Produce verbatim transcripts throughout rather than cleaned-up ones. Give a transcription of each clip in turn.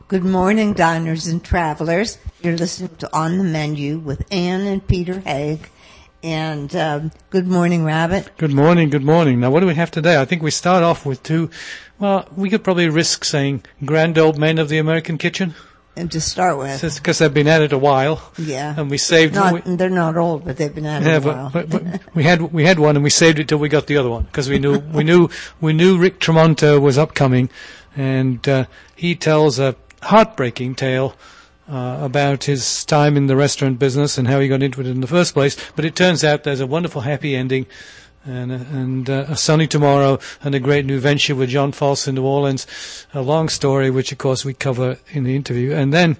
Good morning, diners and travelers. You're listening to On the Menu with Ann and Peter Haig. And um, good morning, Rabbit. Good morning, good morning. Now, what do we have today? I think we start off with two, well, we could probably risk saying grand old men of the American kitchen. And to start with. Because they've been at it a while. Yeah. And we saved... Not, we, they're not old, but they've been at yeah, it a while. But, but, but we had we had one, and we saved it till we got the other one, because we knew we knew we knew Rick Tremonta was upcoming, and uh, he tells a heartbreaking tale uh, about his time in the restaurant business and how he got into it in the first place. But it turns out there's a wonderful happy ending, and, and uh, a sunny tomorrow, and a great new venture with John Foss in New Orleans. A long story, which of course we cover in the interview. And then,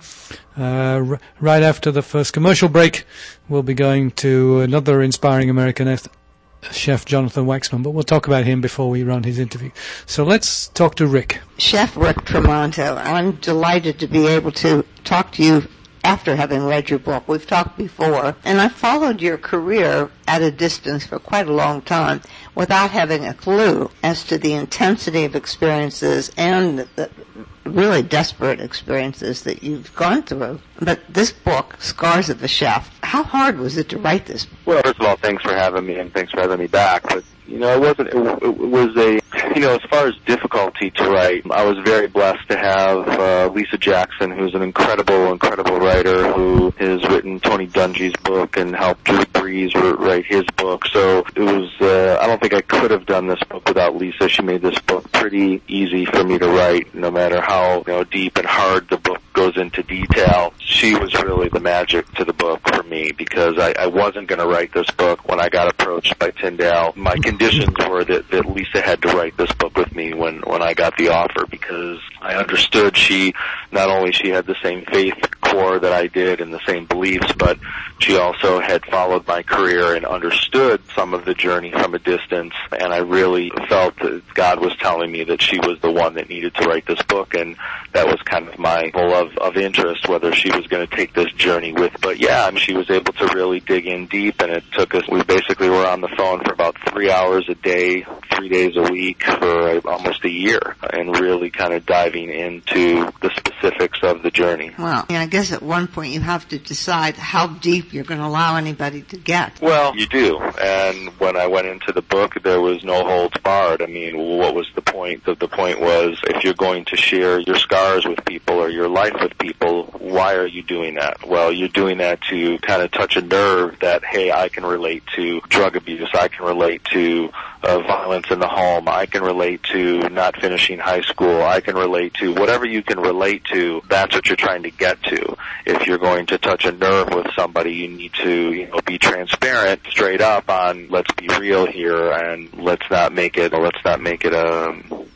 uh, r- right after the first commercial break, we'll be going to another inspiring American eth- chef, Jonathan Waxman, but we'll talk about him before we run his interview. So let's talk to Rick. Chef Rick Tremonta, I'm delighted to be able to talk to you after having read your book. We've talked before, and I followed your career at a distance for quite a long time without having a clue as to the intensity of experiences and the really desperate experiences that you've gone through. But this book, Scars of a Chef, how hard was it to write this? Well, first of all, thanks for having me, and thanks for having me back. But, you know, it wasn't, it, it was a, you know, as far as difficulty to write, I was very blessed to have uh, Lisa Jackson, who's an incredible, incredible writer who has written Tony Dungy's book and helped Drew Brees write his book. So it was, uh, I don't think I could have done this book without Lisa. She made this book pretty easy for me to write, no matter how, you know, deep and hard the book goes into detail. She was really the magic to the book for me, because I, I wasn't going to write this book when I got approached by Tyndale. My conditions were that, that Lisa had to write this book with me when, when I got the offer, because I understood she, not only she had the same faith core that I did and the same beliefs, but she also had followed my career and understood some of the journey from a distance, and I really felt that God was telling me that she was the one that needed to write this book, and that was kind of my goal of, of interest, whether she was going to take this journey with. But yeah, I mean, she was able to really dig in deep, and it took us, we basically were on the phone for about three hours a day, three days a week for a, almost a year, and really kind of diving into the specifics of the journey. Well, I guess at one point you have to decide how deep you're going to allow anybody to get. Well, you do, and when I went into the book, there was no holds barred. I mean, what was the point? The, the point was, if you're going to share your scars with people or your life with people, why are you doing that? Well, you're doing that to kind of touch a nerve that, hey, I can relate to drug abuse, I can relate to uh, violence in the home, I can relate to not finishing high school, I can relate to whatever you can relate to. That's what you're trying to get to. If you're going to touch a nerve with somebody, you need to, you know, be transparent, straight up on, let's be real here, and let's not make it, let's not make it a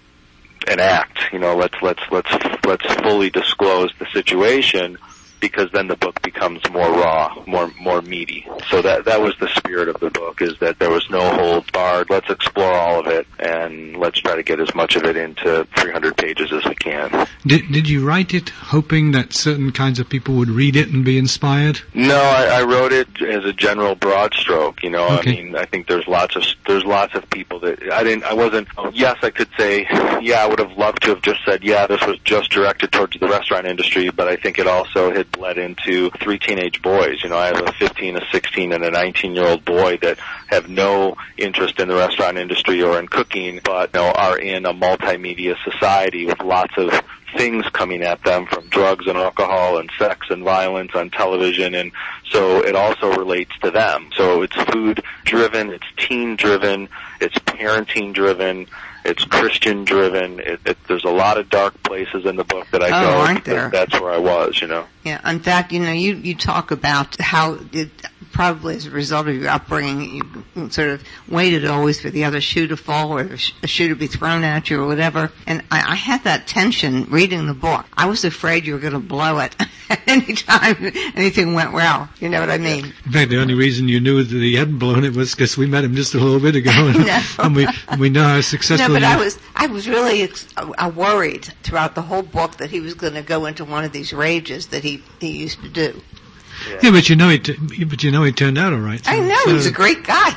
an act. You know, let's let's let's let's fully disclose the situation, because then the book becomes more raw, more more meaty. So that that was the spirit of the book, is that there was no holds barred. Let's explore all of it, and let's try to get as much of it into three hundred pages as we can. Did did you write it hoping that certain kinds of people would read it and be inspired? No, I, I wrote it as a general broad stroke. You know, Okay. I mean, I think there's lots of there's lots of people that I didn't. I wasn't. Yes, I could say, yeah, I would have loved to have just said, yeah, this was just directed towards the restaurant industry, but I think it also had bled into three teenage boys. You know, I have a fifteen, a sixteen, and a nineteen-year-old boy that have no interest in the restaurant industry or in cooking, but, you know, are in a multimedia society with lots of things coming at them, from drugs and alcohol and sex and violence on television, and so it also relates to them. So it's food-driven, it's teen-driven, it's parenting-driven, it's Christian-driven. It, it, there's a lot of dark places in the book that I Oh, go. aren't there? That, that's where I was, you know. Yeah, in fact, you know, you, you talk about how it, probably as a result of your upbringing, you sort of waited always for the other shoe to fall or the shoe to be thrown at you or whatever. And I, I had that tension reading the book. I was afraid you were going to blow it anytime anything went well. You know what I mean? In fact, the only reason you knew that he hadn't blown it was because we met him just a little bit ago, and, No. and we and we know how successful. No, but he I is. was I was really ex- uh, worried throughout the whole book that he was going to go into one of these rages that he, he used to do. Yeah. Yeah, but you know, it. But you know, he turned out all right. So, I know so. he's a great guy.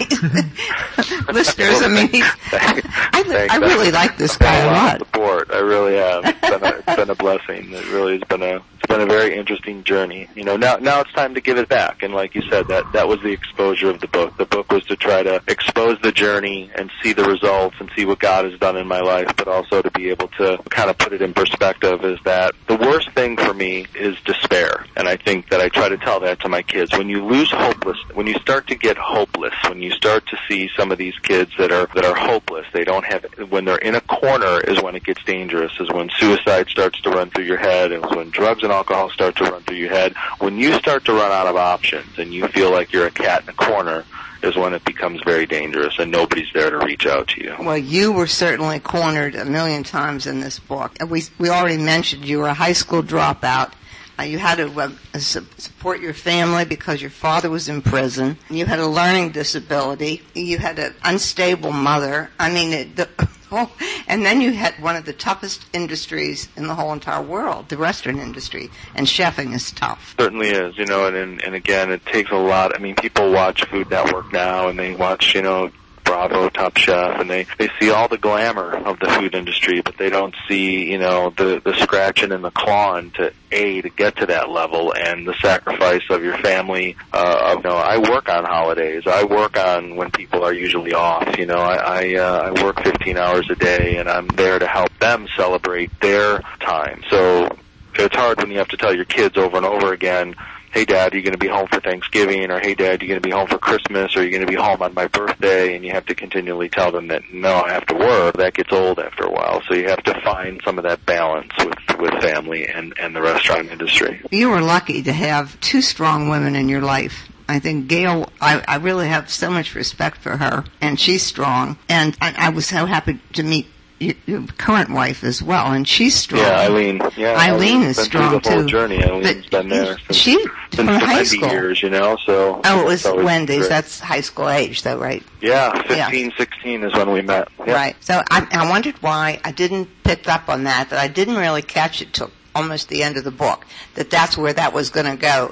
Listeners, I mean, he's, I, I, I really like this guy a lot. Support, I really have. It's been, a, it's been a blessing. It really has been a. It's been a very interesting journey. You know, now now it's time to give it back. And like you said, that that was the exposure of the book. The book was to try to expose the journey and see the results and see what God has done in my life, but also to be able to kind of put it in perspective. Is that the worst thing for me is despair, and I think that I try to tell that to my kids. When you lose hopeless, when you start to get hopeless, when you start to see some of these kids that are that are hopeless, they don't have. When they're in a corner is when it gets dangerous. Is when suicide starts to run through your head, and when drugs and alcohol start to run through your head. When you start to run out of options and you feel like you're a cat in a corner, is when it becomes very dangerous and nobody's there to reach out to you. Well, you were certainly cornered a million times in this book. We we already mentioned you were a high school dropout. Uh, you had to uh, su- support your family because your father was in prison. You had a learning disability. You had an unstable mother. I mean, it, the, oh, and then you had one of the toughest industries in the whole entire world, the restaurant industry, and chefing is tough. Certainly is, you know, and, and, and again, it takes a lot. I mean, people watch Food Network now, and they watch, you know, Bravo, Top Chef, and they, they see all the glamour of the food industry, but they don't see, you know, the, the scratching and the clawing to, A, to get to that level, and the sacrifice of your family. Uh, of, you know, I work on holidays. I work on when people are usually off. You know, I, I, uh, I work fifteen hours a day, and I'm there to help them celebrate their time. So it's hard when you have to tell your kids over and over again, hey, Dad, are you going to be home for Thanksgiving? Or, hey, Dad, are you going to be home for Christmas? Or are you going to be home on my birthday? And you have to continually tell them that, no, I have to work. That gets old after a while. So you have to find some of that balance with, with family and, and the restaurant industry. You were lucky to have two strong women in your life. I think Gail, I, I really have so much respect for her, and she's strong. And I, I was so happy to meet your, your current wife as well, and she's strong. Yeah, Eileen. Yeah, Eileen is been strong through the whole too. journey. Eileen's but been there since, she since from high the school years, you know. So oh, it was Wendy's. Great. That's high school age, though, right? Yeah, fifteen, yeah. sixteen is when we met. Yeah. Right. So I, I wondered why I didn't pick up on that. That I didn't really catch it till almost the end of the book. That that's where that was going to go.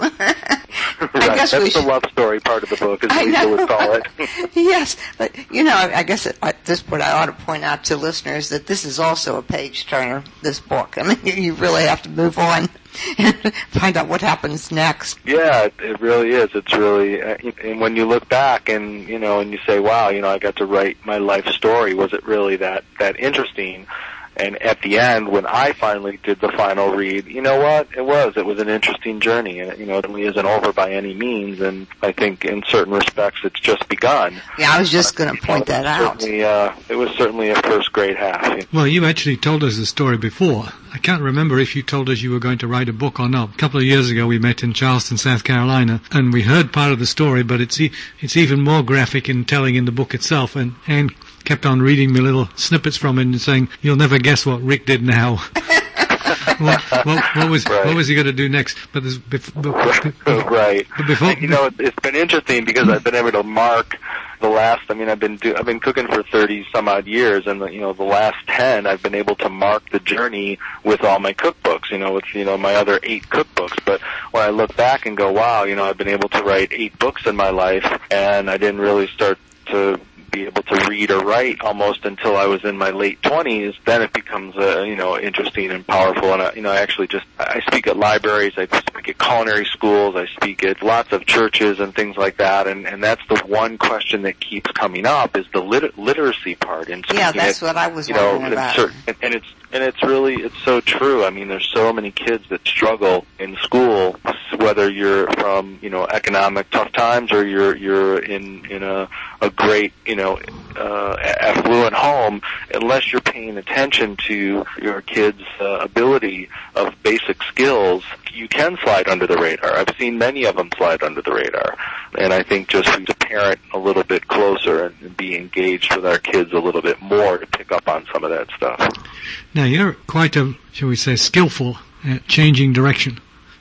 I right. guess That's we the should, love story part of the book, as I Lisa know. would call it. Yes, but you know, I guess at, at this point I ought to point out to listeners that this is also a page turner. This book. I mean, you really have to move on and find out what happens next. Yeah, it, it really is. It's really, uh, and when you look back and you know, and you say, "Wow, you know, I got to write my life story. Was it really that that interesting?" And at the end, when I finally did the final read, you know what? It was. It was an interesting journey. And, you know, it really isn't over by any means. And I think in certain respects, it's just begun. Yeah, I was just going to point that out. Certainly, uh, it was certainly a first grade half. Well, you actually told us the story before. I can't remember if you told us you were going to write a book or not. A couple of years ago, we met in Charleston, South Carolina, and we heard part of the story, but it's e- it's even more graphic in telling in the book itself. And, and kept on reading me little snippets from it and saying, "You'll never guess what Rick did now." what, what, what was right. what was he going to do next? But, this, bef- bef- right. But before, you know, it's been interesting because I've been able to mark the last. I mean, I've been do, I've been cooking for thirty some odd years, and the, you know, the last ten, I've been able to mark the journey with all my cookbooks. You know, with you know my other eight cookbooks. But when I look back and go, wow, you know, I've been able to write eight books in my life, and I didn't really start to be able to read or write almost until I was in my late twenties. Then it becomes, uh, you know, interesting and powerful. And, I, you know, I actually just, I speak at libraries, I speak at culinary schools, I speak at lots of churches and things like that. And, and that's the one question that keeps coming up is the lit- literacy part. And yeah, that's it, what I was you know, wondering about. Certain, and, and it's, and it's really, it's so true. I mean, there's so many kids that struggle in school, whether you're from, you know, economic tough times or you're, you're in, in a, a great, you know, uh, affluent home, unless you're paying attention to your kids' uh, ability of basic skills, you can slide under the radar. I've seen many of them slide under the radar. And I think just we to parent a little bit closer and be engaged with our kids a little bit more to pick up on some of that stuff. Now, you're quite a, shall we say, skillful at changing direction.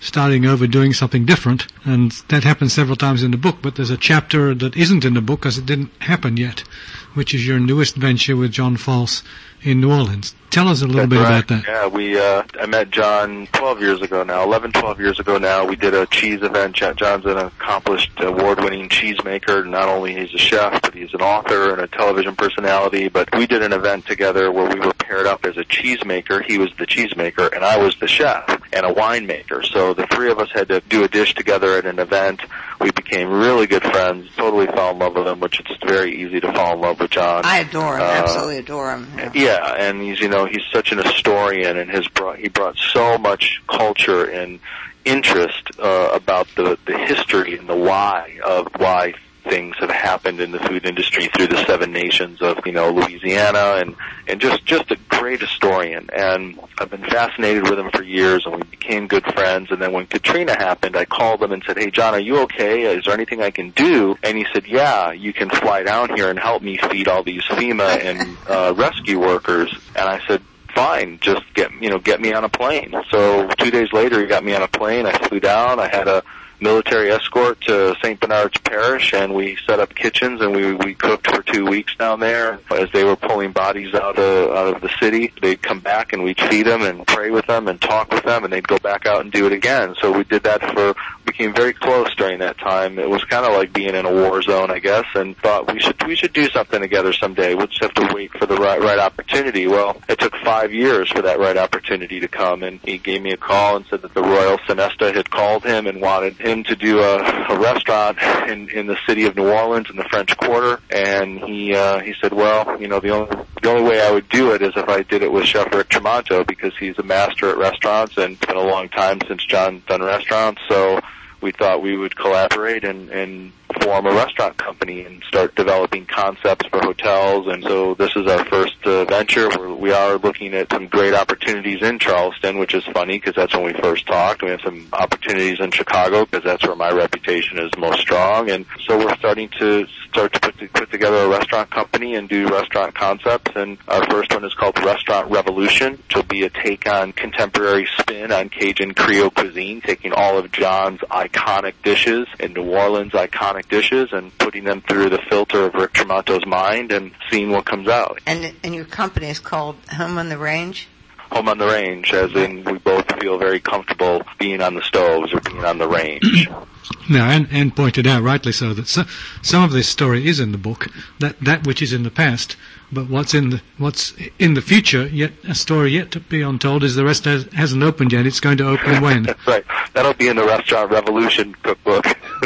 starting over, doing something different. And that happens several times in the book, but there's a chapter that isn't in the book because it didn't happen yet, which is your newest venture with John False in New Orleans. Tell us a little That's bit right. about that. Yeah, we, uh, I met John twelve years ago now, eleven, twelve years ago now. We did a cheese event. John's an accomplished, award-winning cheesemaker. Not only he's a chef, but he's an author and a television personality. But we did an event together where we were paired up as a cheesemaker. He was the cheesemaker, and I was the chef and a winemaker. So the three of us had to do a dish together at an event. We became really good friends, totally fell in love with him, which it's very easy to fall in love with John. I adore him, uh, absolutely adore him. Yeah. Yeah, and he's, you know, he's such an historian, and his brought, he brought so much culture and interest uh, about the, the history and the why of why things have happened in the food industry through the seven nations of, you know, Louisiana, and, and just, just a great historian. And I've been fascinated with him for years, and we became good friends. And then when Katrina happened, I called him and said, hey, John, are you okay? Is there anything I can do? And he said, yeah, you can fly down here and help me feed all these FEMA and uh, rescue workers. And I said, fine, just get, you know, get me on a plane. So two days later, he got me on a plane. I flew down. I had a military escort to Saint Bernard's Parish, and we set up kitchens, and we we cooked for two weeks down there. As they were pulling bodies out of out of the city, they'd come back and we'd feed them and pray with them and talk with them, and they'd go back out and do it again. So we did that for, became very close during that time. It was kind of like being in a war zone, I guess, and thought we should we should do something together someday. We'll just have to wait for the right, right opportunity. Well, it took five years for that right opportunity to come, and he gave me a call and said that the Royal Sonesta had called him and wanted him to do a, a restaurant in, in the city of New Orleans in the French Quarter, and he uh, he said, well, you know, the only the only way I would do it is if I did it with Chef Rick Tremonto, because he's a master at restaurants, and it's been a long time since John's done restaurants, so we thought we would collaborate and, and form a restaurant company and start developing concepts for hotels. And so this is our first uh, venture. We're, we are looking at some great opportunities in Charleston, which is funny because that's when we first talked. We have some opportunities in Chicago because that's where my reputation is most strong. And so we're starting to start to put, to put together a restaurant company and do restaurant concepts. And our first one is called Restaurant Revolution, which will be a take on contemporary spin on Cajun Creole cuisine, taking all of John's iconic dishes and New Orleans' iconic dishes and putting them through the filter of Rick Tremonto's mind and seeing what comes out. And and your company is called Home on the Range? Home on the Range, as in we both feel very comfortable being on the stoves or being on the range. Now, Anne, Anne pointed out, rightly so, that so, some of this story is in the book, that that which is in the past, but what's in the what's in the future, yet a story yet to be untold, is the rest has, hasn't opened yet. It's going to open when? That's right. That'll be in the Restaurant Revolution cookbook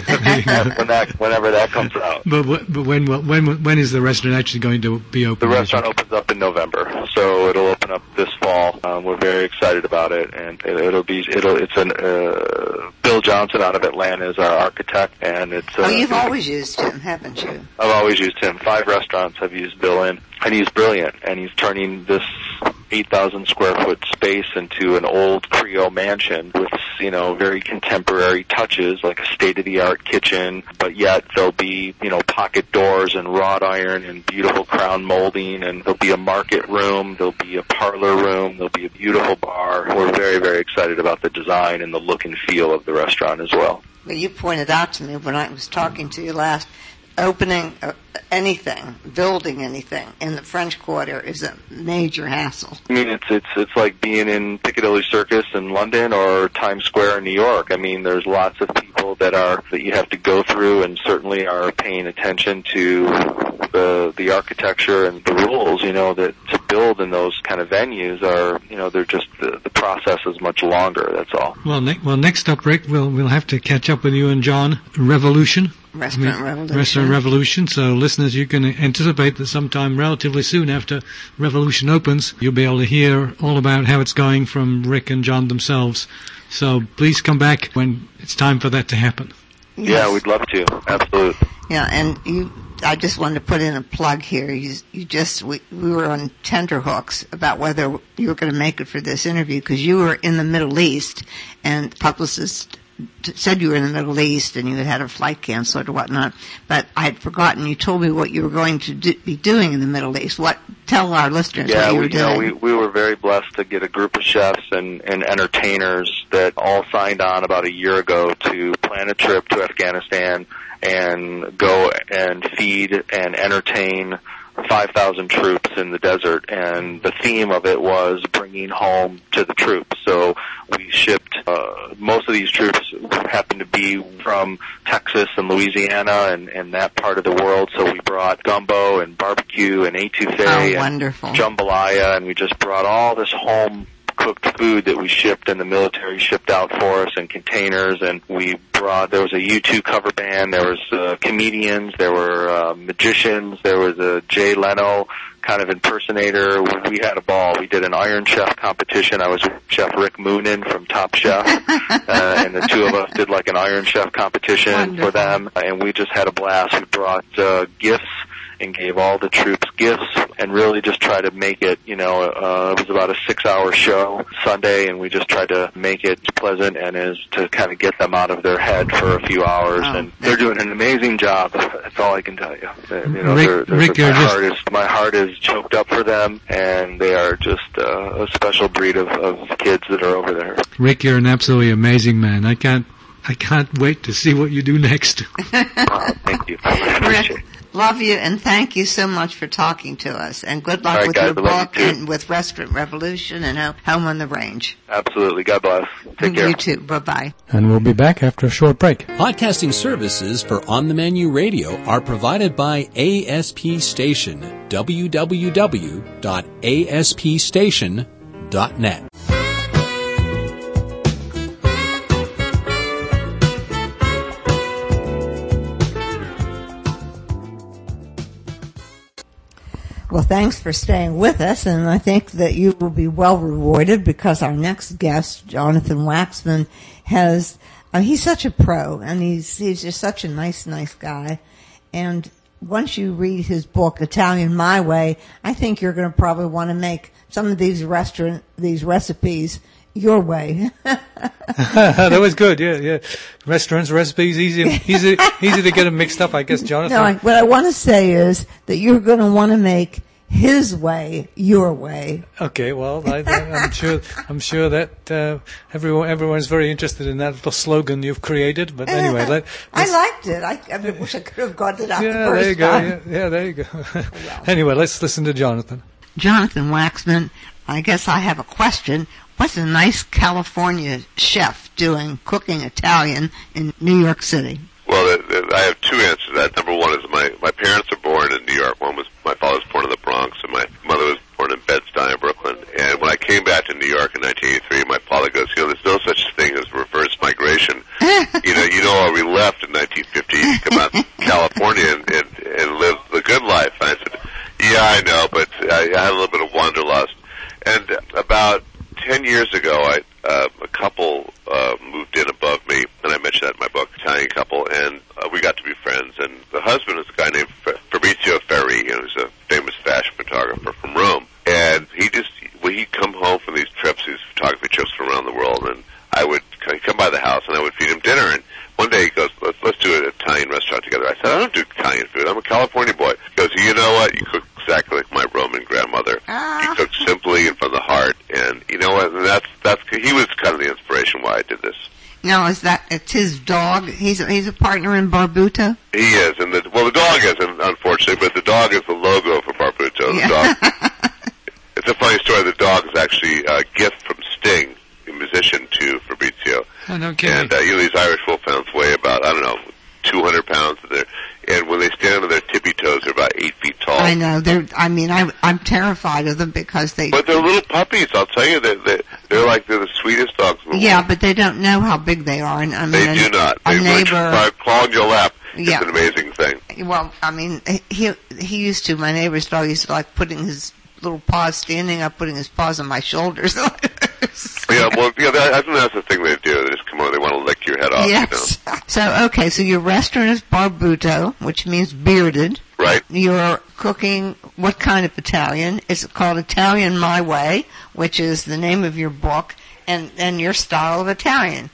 when that, whenever that comes out. But but when when when is the restaurant actually going to be open? The restaurant opens up in November, so it'll open up this fall. Um, we're very excited about it, and it, it'll be it'll it's an uh, Bill Johnson out of Atlanta is our architect, and it's. Uh, oh, you've always used him, haven't you? I've always used him. Five restaurants have used Bill in, and he's brilliant, and he's turning this eight thousand square foot space into an old Creole mansion with, you know, very contemporary touches, like a state-of-the-art kitchen, but yet there'll be, you know, pocket doors and wrought iron and beautiful crown molding, and there'll be a market room, there'll be a parlor room, there'll be a beautiful bar. We're very, very excited about the design and the look and feel of the restaurant as well. Well, you pointed out to me when I was talking to you last, opening uh, anything, building anything in the French Quarter is a major hassle. I mean, it's it's it's like being in Piccadilly Circus in London or Times Square in New York. I mean, there's lots of people that are that you have to go through, and certainly are paying attention to the the architecture and the rules. You know, that to build in those kind of venues are, you know, they're just the, the process is much longer. That's all. Well, ne- well, next up, Rick, we'll we'll have to catch up with you and John. Revolution. Restaurant Revolution. Restaurant Revolution. So, listeners, you can anticipate that sometime relatively soon after Revolution opens, you'll be able to hear all about how it's going from Rick and John themselves. So, please come back when it's time for that to happen. Yes. Yeah, we'd love to. Absolutely. Yeah, and you, I just wanted to put in a plug here. You, you just, we, we were on tenterhooks about whether you were going to make it for this interview because you were in the Middle East, and publicist t- said you were in the Middle East and you had had a flight canceled or whatnot, but I had forgotten. You told me what you were going to do, be doing in the Middle East. What? Tell our listeners yeah, what you we, were doing. Yeah, we, we were very blessed to get a group of chefs and, and entertainers that all signed on about a year ago to plan a trip to Afghanistan and go and feed and entertain five thousand troops in the desert, and the theme of it was bringing home to the troops. So we shipped, uh, most of these troops happened to be from Texas and Louisiana and, and that part of the world, so we brought gumbo and barbecue and etouffee oh, wonderful. and jambalaya, and we just brought all this home cooked food that we shipped and the military shipped out for us in containers, and we brought, there was a U two cover band, there was uh, comedians, there were uh, magicians, there was a Jay Leno kind of impersonator. We had a ball. We did an Iron Chef competition. I was with Chef Rick Moonen from Top Chef, uh, and the two of us did like an Iron Chef competition Wonderful. for them, and we just had a blast. We brought uh, gifts and gave all the troops gifts and really just tried to make it, you know, uh, it was about a six-hour show Sunday, and we just tried to make it pleasant and is to kind of get them out of their head for a few hours. Oh, and they're doing an amazing job. That's all I can tell you. You know, Rick, they're, they're, Rick, my, just... heart is, my heart is choked up for them, and they are just uh, a special breed of, of kids that are over there. Rick, you're an absolutely amazing man. I can't, I can't wait to see what you do next. uh, thank you. I appreciate it. Love you, and thank you so much for talking to us. And good luck right, with guys, your book you and with Restaurant Revolution and Home on the Range. Absolutely. God bless. Take care. You too. Bye-bye. And we'll be back after a short break. Podcasting services for On the Menu Radio are provided by A S P Station, w w w dot a s p station dot net. Well, thanks for staying with us, and I think that you will be well rewarded because our next guest, Jonathan Waxman, has, uh, he's such a pro, and he's, he's just such a nice, nice guy. And once you read his book, Italian My Way, I think you're going to probably want to make some of these restaurant, these recipes your way. That was good, yeah, yeah. Restaurants, recipes, easy, easy, easy to get them mixed up, I guess, Jonathan. No, I, what I want to say is that you're going to want to make his way your way. Okay, well, I, I'm sure, I'm sure that uh, everyone, everyone's very interested in that little slogan you've created. But anyway, let, I liked it. I, I wish I could have got it out yeah, the first there you go. time. Yeah, yeah, there you go. Well. Anyway, let's listen to Jonathan. Jonathan Waxman, I guess I have a question. What's a nice California chef doing cooking Italian in New York City? Well, I have two answers to that. Number one is my, my parents are born in New York. One was, my father was born in the Bronx, and my mother was born in Bed-Stuy, Brooklyn. And when I came back to New York in nineteen eighty-three, my father goes, you know, there's no such thing as reverse migration. you know, you know why we left in nineteen fifty to come out to California and, and, and live the good life. And I said, yeah, I know, but I, I had a little bit of wanderlust. And about ten years ago, I, uh, a couple uh, moved in above me, and I mentioned that in my book, Italian couple, and uh, we got to be friends. And the husband is a guy named Fabrizio Ferri, you know, who's a famous fashion photographer from Rome. And he just, when he'd come home from these trips, these photography trips from around the world, and I would he'd come by the house, and I would feed him dinner. And one day he goes, let's, let's do an Italian restaurant together. I said, I don't do Italian food. I'm a California boy. He goes, you know what? You cook exactly like my Roman grandmother. Ah. He cooked simply and from the heart. And you know what? And that's, that's, he was kind of the inspiration why I did this. Now, is that, it's his dog? He's a, he's a partner in Barbuto? He is. And the, well, the dog isn't, unfortunately, but the dog is the logo for Barbuto. The Yeah. dog. It's a funny story. The dog is actually a gift from Sting, the musician, to Fabrizio. Oh, no kidding. And, uh, you know, these Irish wolfhounds weigh about, I don't know, two hundred pounds. And, and when they stand on their tippy toes, they're about eight feet tall. I know. They're, I mean, I, I'm terrified of them because they... But they're little puppies, I'll tell you. They're, they're, they're like, they're the sweetest dogs in the Yeah, world. but they don't know how big they are. And I mean, They a, do not. A They neighbor... by clawing your lap. Yeah. It's an amazing thing. Well, I mean, he he used to, my neighbor's dog used to like putting his little paws, standing up, putting his paws on my shoulders. Yeah, well, yeah, that, I think that's the thing they do. They just come on, they want to lick your head off, Yes. you know. So, okay, so your restaurant is Barbuto, which means bearded. Right. You're cooking what kind of Italian? It's called Italian My Way, which is the name of your book, and, and your style of Italian.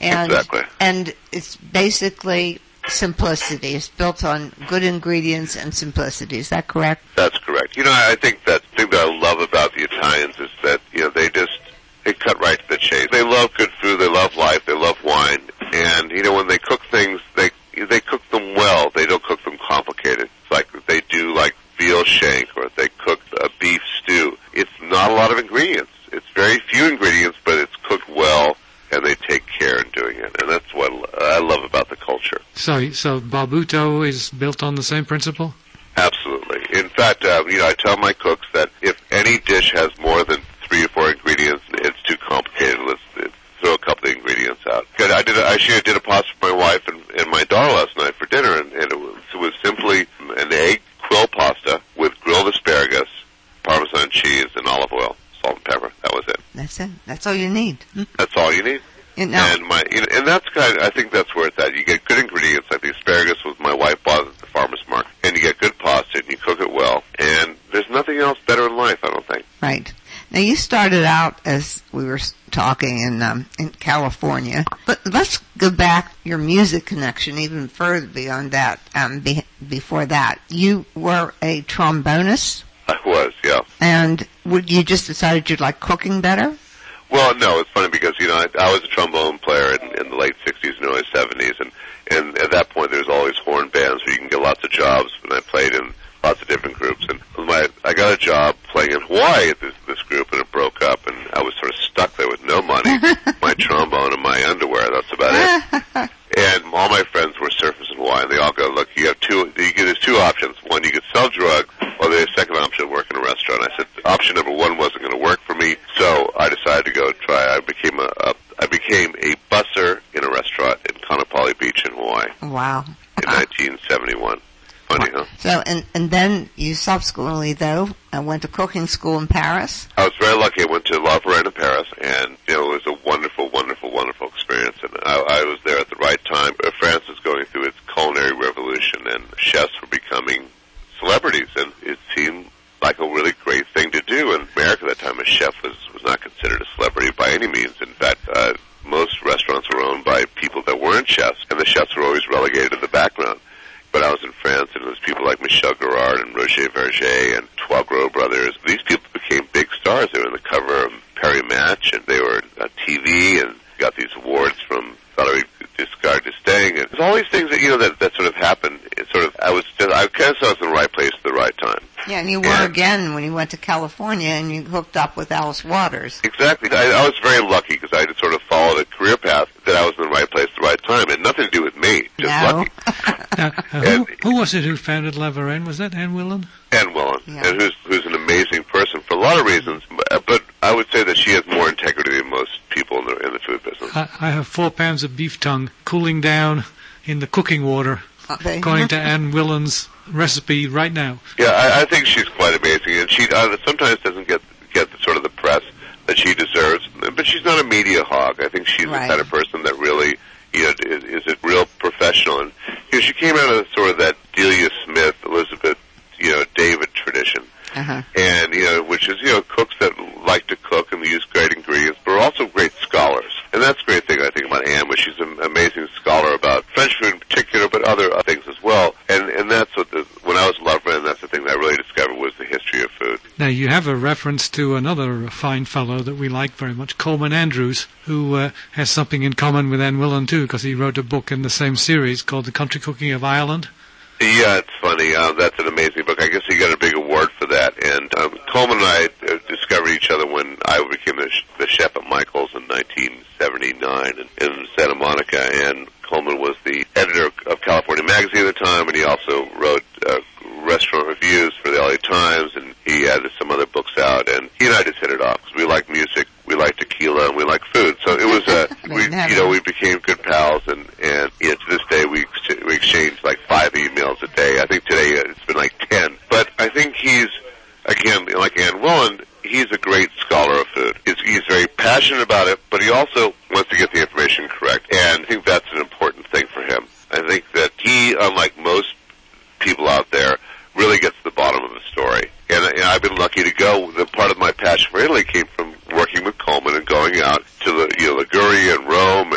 And, exactly. And it's basically simplicity. It's built on good ingredients and simplicity. Is that correct? That's correct. You know, I think that the thing that I love about the Italians is that, you know, they just, they cut right to the chase. They love good food, they love life, they love wine, and, you know, when they cook things, they, they cook them well. They don't cook them complicated. It's like they do like veal shank, or if they cook a beef stew. It's not a lot of ingredients. It's very few ingredients, but it's cooked well, and they take care in doing it. And that's what I love about the culture. So, so Barbuto is built on the same principle? Absolutely. In fact, uh, you know, I tell my cooks that if any dish has more than three or four ingredients, it's too complicated. Let's, let's throw a couple of ingredients out. I did. A, I actually did a pasta for my wife and, and my daughter last night for dinner, and, and it, was, it was simply an egg quill pasta with grilled asparagus, Parmesan cheese, and olive oil, salt and pepper. That was it. That's it. That's all you need. That's all you need. And, now, and my, you know, and that's kind of, I think that's where it's at. You get good ingredients, like the asparagus was my wife bought at the farmer's market, and you get good pasta, and you cook it well, and there's nothing else better in life, I don't think. Right. Now, you started out, as we were talking, in um, in California, but let's go back your music connection even further beyond that. Um, be, before that, you were a trombonist. I was, yeah. And would you just decided you'd like cooking better? Well, no, it's funny because, you know, I, I was a trombone player in, in the late sixties and early seventies, and, and at that point there's always horn bands where you can get lots of jobs, and I played in lots of different groups, and my, I got a job playing in Hawaii at this, this group, and it broke up, and I was sort of stuck there with no money, my trombone and my underwear, that's about it. And all my friends were surfers in Hawaii, and they all go, look, you have two, you get, there's two options. One, you could sell drugs, or the second option, work in a restaurant. I said, option number one wasn't going to work for me, so I decided to go try. I became a, a I became a busser in a restaurant in Kaanapali Beach in Hawaii. Wow. In nineteen seventy-one. Funny, huh? So, and, and then you subsequently, though, uh, went to cooking school in Paris. I was very lucky. I went to La Varenne in Paris, and, you know, it was a wonderful, wonderful, wonderful experience. And I, I was there at the right time. France was going through its culinary revolution, and chefs were becoming celebrities, and it seemed like a really great thing to do. In America at that time, a chef was, was not considered a celebrity by any means. In fact, uh, most restaurants were owned by people that weren't chefs, and the chefs were always relegated to the background. But I was in France, and it was people like Michel Gerard and Roger Verger and Trois Gros Brothers. These people became big stars. They were on the cover of Paris Match, and they were on T V, and got these awards from Valéry Giscard d'Estaing. And there's all these things that, you know, that, that sort of happened. It sort of, I was just, I kind of saw I was in the right place at the right time. Yeah, and you were and, again when you went to California and you hooked up with Alice Waters. Exactly. I, I was very lucky because I had sort of followed a career path that I was in the right place at the right time. It had nothing to do with me. Just no. lucky. Now, uh, who, who was it who founded La Varenne? Was that Anne Willan? Anne Willan, yeah. and who's who's an amazing person for a lot of reasons. But, but I would say that she has more integrity than most people in the in the food business. I, I have four pounds of beef tongue cooling down in the cooking water, Okay. according to Anne Willan's recipe right now. Yeah, I, I think she's quite amazing, and she uh, sometimes doesn't get get the, sort of the press that she deserves. But she's not a media hog. I think she's Right. the kind of person that really, you know, is, is a real professional. And you know, she came out of sort of that Delia Smith, Elizabeth, you know, David tradition, Uh-huh. and you know, which is you know, cooks that like to cook and use great ingredients, but are also great scholars. And that's a great thing I think about Anne, was she's an amazing scholar about French food in particular, but other things as well. And and that's what the, when I was in La Varenne, that's the thing that I really discovered was the history of food. Now, you have a reference to another fine fellow that we like very much, Coleman Andrews, who uh, has something in common with Anne Willan, too, because he wrote a book in the same series called The Country Cooking of Ireland. Yeah, it's funny. Uh, that's an amazing book. I guess he got a big award for that. And um, Coleman and I uh, discovered each other when I became the, sh- the chef at Michael's in nineteen seventy-nine in, in Santa Monica. And Coleman was the editor of California Magazine at the time, and he also wrote uh, restaurant reviews for the L A Times, and he had some other books out. And he and I just hit it off because we like music, we like tequila, and we like food. So it was a, we, you know, we became good pals, and and you know, to this day we ex- we exchange like five emails a day. I think today it's been like ten. But I think he's, again, like Anne Willan, he's a great scholar of food. He's, he's very passionate about it, but he also wants to get the information correct. And I think that's an important thing for him. I think that he, unlike most people out there, really gets to the bottom of the story. And, and I've been lucky to go. The part of my passion for Italy came from working with Coleman and going out to the, you know, Liguria and Rome and different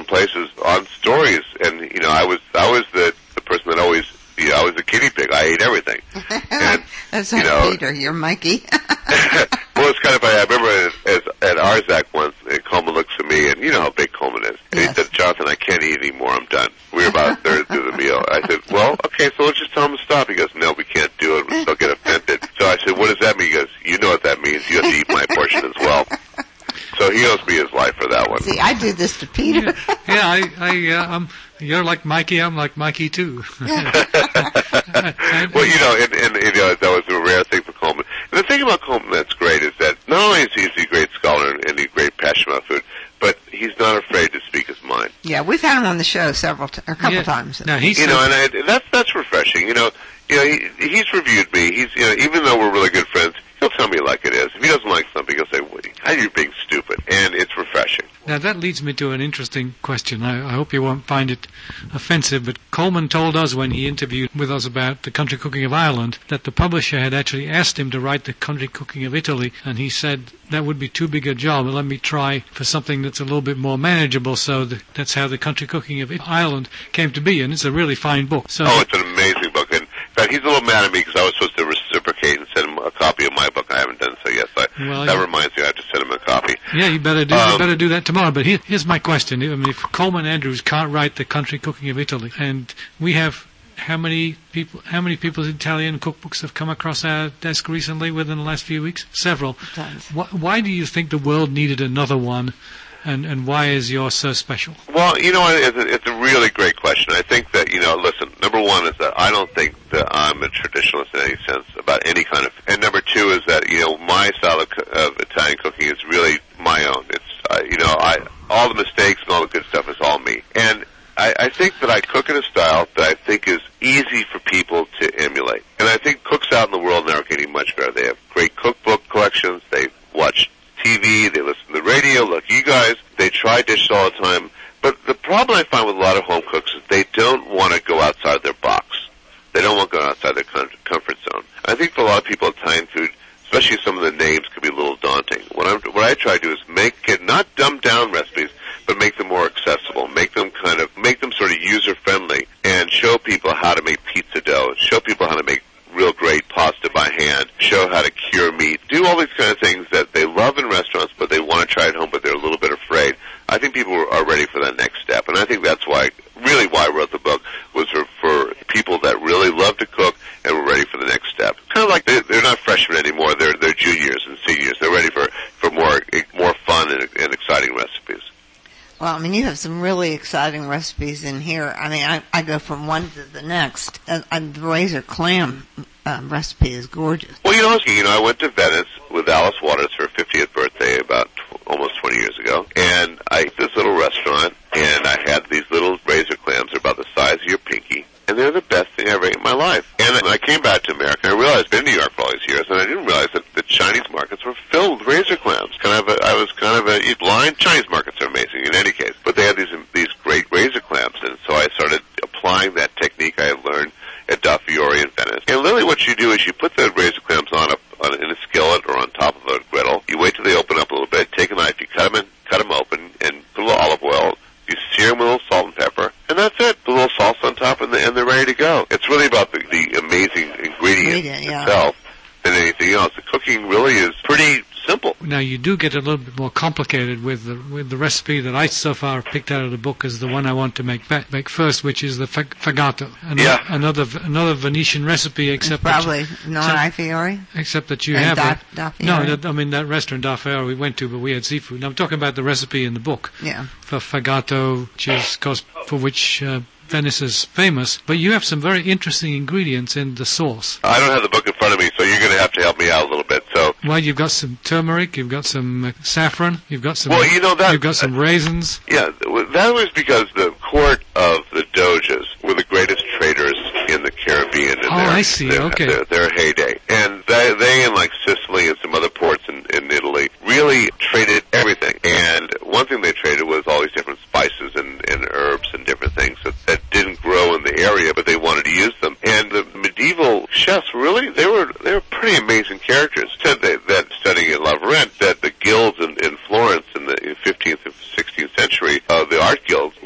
different places on stories, and you know, I was I was the the person that always, you know, I was the guinea pig. I ate everything. And, That's you not know, Peter. You're Mikey. well, it's kind of funny. I remember as, at R Z A C once, and Coleman looks at me, and you know how big Coleman is. And Yes. he said, "Jonathan, I can't eat anymore. I'm done." We were about a third through the meal. I said, "Well, okay, so let's just tell him to stop." He goes, "No, we can't do it. They'll get offended." So I said, "What does that mean?" He goes, "You know what that means. You have to eat my portion as well." So he owes me his life for that one. See, I do this to Peter. Yeah, I, I, uh, I'm, you're like Mikey, I'm like Mikey too. Well, you know, and, and you know, that was a rare thing for Coleman. And the thing about Coleman that's great is that not only is he a great scholar and a great passion about food, but he's not afraid to speak his mind. Yeah, we've had him on the show several, t- a couple Yeah. times. Now he's, You know, and I, that's that's refreshing. You know, you know, he, he's reviewed me. He's, you know, even though we're really good friends, he'll tell me like it is. If he doesn't like something, he'll say, "Woody, how are you being stupid?" And it's refreshing. Now that leads me to an interesting question. I, I hope you won't find it offensive, but Coleman told us when he interviewed with us about the country cooking of Ireland that the publisher had actually asked him to write the country cooking of Italy, and he said that would be too big a job. Let me try for something that's a little bit more manageable. So the, that's how the country cooking of Ireland came to be, and it's a really fine book. So Oh, it's an amazing book. And in fact, he's a little mad at me because I was supposed to reciprocate and send him a copy of my book. I haven't done so yet. So Well, that yeah. reminds me, I have to send him a copy. yeah, you better do you Um, better do that tomorrow. But here, here's my question: I mean, if Coleman Andrews can't write the country cooking of Italy, and we have how many people how many people's Italian cookbooks have come across our desk recently within the last few weeks? Several. Tons. Why, why do you think the world needed another one, and and why is yours so special? Well, you know, it's a, it's a really great question. I think that, you know, listen, number one is that I don't think that I'm a traditionalist in any sense about any kind of, and number two is that, you know, my style of, of Italian cooking is really my own. It's, uh, you know, I, all the mistakes and all the good stuff is all me. And I, I think that I cook in a style that I think is easy for people to emulate. And I think cooks out in the world now are getting much better. They have great cookbook collections. They watch T V. They listen to the radio. Look, you guys, they try dishes all the time. But the problem I find with a lot of home cooks is they don't want to go outside their box. They don't want to go outside their com- comfort zone. I think for a lot of people, Italian food, especially some of the names, can be a little daunting. What, I'm, what I try to do is make it, not dumb down recipes, but make them more accessible, make them kind of, make them sort of user-friendly, and show people how to make pizza dough, show people how to make real great pasta by hand, show how to cure meat, do all these kind of things that they love in restaurants, but they want to try at home, but they're a little bit afraid. I think people are ready for that next step, and I think that's why, really why I wrote the book, was for, for people that really love to cook and were ready for the next step. Kind of like they, they're not freshmen anymore, they're, they're juniors and seniors. They're ready for, for more, more fun and, and exciting recipes. Well, I mean, you have some really exciting recipes in here. I mean, I, I go from one to the next. And, and the razor clam uh, recipe is gorgeous. Well, you know, you know, I went to Venice with Alice Waters for her fiftieth birthday about tw- almost twenty years ago, and I ate this little restaurant, and I had these little razor clams. They're about the size of your pinky, and they're the best thing I ever ate in my life. And when I came back to America, I realized I'd been in New York for all these years, and I didn't realize that the Chinese markets were filled with razor clams. Kind of, a, I was kind of a blind. Chinese markets are amazing in any case, but they had these these great razor clams, and so I started applying that technique I had learned at Da Fiore in Venice. And literally, what you do is you put the razor clams on a on, in a skillet or on top of a griddle. You wait till they open up a little bit. Take a knife, you cut them in, cut them open, and put a little olive oil. You sear them with a little salt and pepper, and that's it. Put a little sauce on top, and, the, and they're ready to go. It's really about the, the amazing ingredient Ingredient, yeah. itself than anything else. The cooking really is pretty simple. Now you do get a little bit more complicated with the with the recipe that I so far picked out of the book as the one I want to make ba- make first, which is the fag- fagato. Another, Yeah. another another Venetian recipe, except that Probably you, not except, I Fiore. except that you And have Da- it. Da No, Fiore. that, I mean that restaurant Da Fiore we went to, but we had seafood. Now I'm talking about the recipe in the book Yeah. for fagato, which is of course for which uh, Venice is famous. But you have some very interesting ingredients in the sauce. I don't have the book in front of me, so you're going to have to help me out a little bit. So, Well, you've got some turmeric, you've got some uh, saffron, you've got some. Well, you know that- You've got some raisins. yeah, that was because the court of the Doges were the greatest traders in the Caribbean in Oh, their, I see. their, Okay. their, their heyday. And they, they and like Sicily and some other ports in, in Italy really traded everything. And one thing they traded was all these different spices and, and herbs and different things that, that didn't grow in the area, but they wanted to use them. And the medieval chefs really, they were they were pretty amazing characters. Said that, that studying at La Verente, that the guilds in, in Florence in the fifteenth and sixteenth century, uh, the art guilds,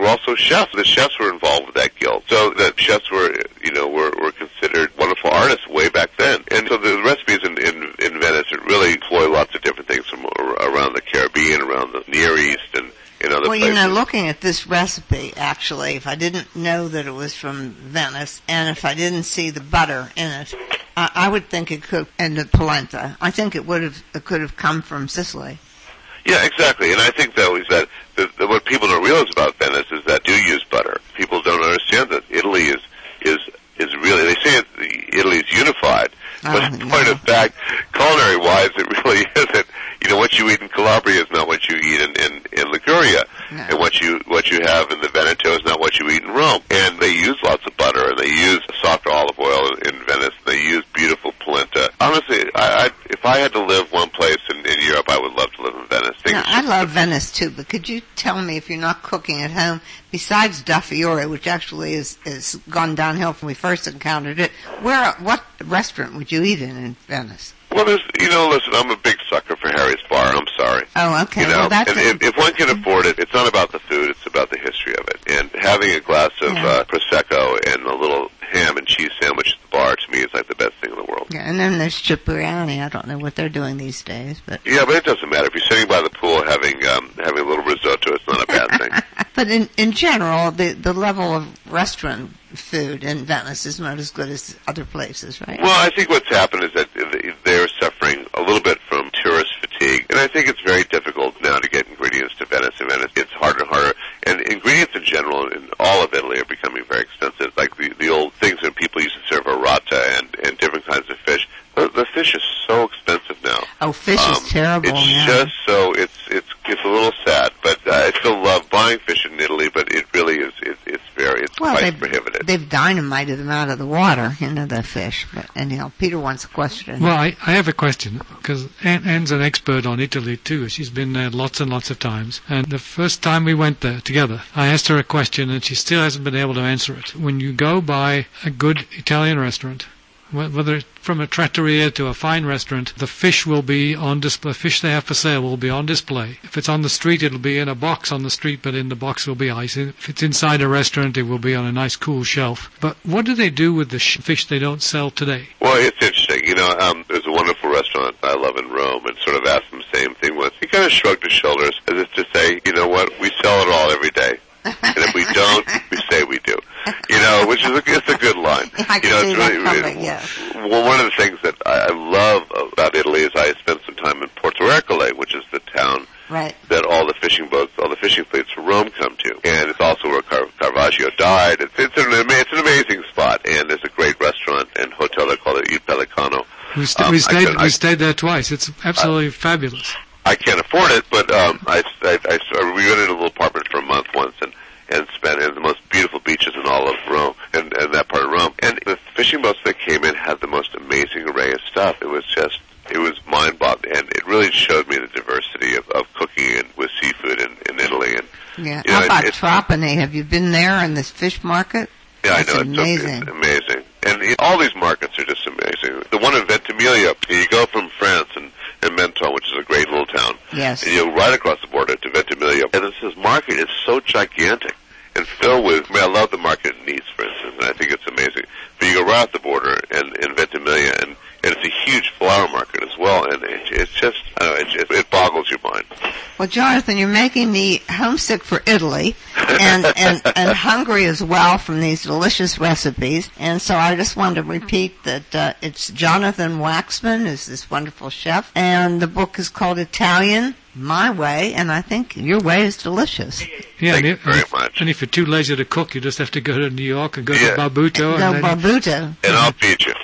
looking at this recipe, actually, if I didn't know that it was from Venice, and if I didn't see the butter in it, I, I would think it could, and the polenta, I think it would have, it could have come from Sicily. Yeah, exactly. And I think that was that, that, that what people don't realize about Venice is that do use butter. People don't understand that Italy is is is really, they say it, Italy is unified, but Oh, in no. point of fact, culinary-wise, it really isn't. You know, what you eat in Calabria is not what you eat in, in, in Liguria, No. and what you what you have in the Veneto is not what you eat in Rome. And they use lots of butter, and they use soft olive oil in Venice. They use beautiful polenta. Honestly, I, I, if I had to live one place in, in Europe, I would love to live in Venice. Things Now, I love Venice too, but could you tell me, if you're not cooking at home, besides Da Fiore, which actually is is gone downhill when we first encountered it, where what restaurant would you eat in in Venice? Well, there's, you know, listen, I'm a big sucker for Harry's Bar. I'm sorry. Oh, okay. You know, Well, that's and a- if, if one can afford it, it's not about the food, it's about the history of it. And having a glass of Yeah. uh, Prosecco and a little ham and cheese sandwich at the bar, to me, is like the best thing in the world. Yeah, and then there's Cipriani. I don't know what they're doing these days, but Yeah, but it doesn't matter. If you're sitting by the pool having um, having a little risotto, it's not a bad thing. but in in general, the the level of restaurant food in Venice is not as good as other places, right? Well, I think what's happened is that they're suffering a little bit from tourist fatigue, and I think it's very difficult now to get ingredients to Venice. In Venice, it's harder and harder, and ingredients in general in all of Italy are becoming very expensive. Like the, the old things that people used to serve, arrata and, and different kinds of fish. The, the fish is so expensive now. Oh, fish Um, is terrible It's now. just so it's it's it's a little sad, but uh, I still love buying fish in Italy. But it really is it, it's very it's well, quite they've, prohibited. they've dynamited them out of the water, you know, the fish. But anyhow, Peter wants a question. Well, I, I have a question, because Anne, Anne's an expert on Italy too. She's been there lots and lots of times. And the first time we went there together, I asked her a question and she still hasn't been able to answer it. When you go by a good Italian restaurant, wh- whether it's from a trattoria to a fine restaurant, the fish will be on display. The fish they have for sale will be on display. If it's on the street, it'll be in a box on the street, but in the box will be ice. If it's inside a restaurant, it will be on a nice cool shelf. But what do they do with the sh- fish they don't sell today? Well, it's interesting. You know, um, there's a wonderful restaurant I love in Rome, and sort of asked them the same thing once. He kind of shrugged his shoulders as if to say, you know what, we sell it all every day. And if we don't, we say we do. You know, which is a, it's a good line. I can you know, see it's that really, coming, yeah. Well, one of the things that I I love about Italy is I spent some time in Porto Ercole, which is the town Right. that all the fishing boats, all the fishing fleets from Rome come to. And it's also where Car- Caravaggio died. It's, it's, an, ama- it's an amazing spot, and there's a great restaurant and hotel they call it Il Pelicano. We, st- Um, we I stayed. can- I- we stayed there twice. It's absolutely fabulous. I can't afford it, but um, I, I, I, I we rented a little apartment for a month once, and and spent in the most beautiful beaches in all of Rome, and, and that part of Rome. And the fishing boats that came in had the most amazing array of stuff. It was just, it was mind-boggling, and it really showed me the diversity of, of cooking and with seafood in, in Italy. And Yeah. you How know, about it's- Trapani? Have you been there in this fish market? Yeah, That's I know. It's, so- amazing. it's amazing. And it, all these markets are just amazing. The one in Ventimiglia, you go from France and, and Menton, which is a great little town, Yes. and you go right across the border to Ventimiglia. And this, this market is so gigantic and filled with, I mean, I love the market in Nice, for instance, and I think it's amazing. But you go right off the border and in Ventimiglia, and, and it's a huge flower market as well, and it, it's just, I don't know, it, just, it boggles your mind. Well, Jonathan, you're making me homesick for Italy and, and, and hungry as well from these delicious recipes. And so I just want to repeat that uh, it's Jonathan Waxman is this wonderful chef, and the book is called Italian My Way, and I think your way is delicious. Yeah, Thank and you if, very and if- much. and if you're too lazy to cook, you just have to go to New York and go Yeah. to Barbuto. No, and then, Barbuto. And I'll feed you.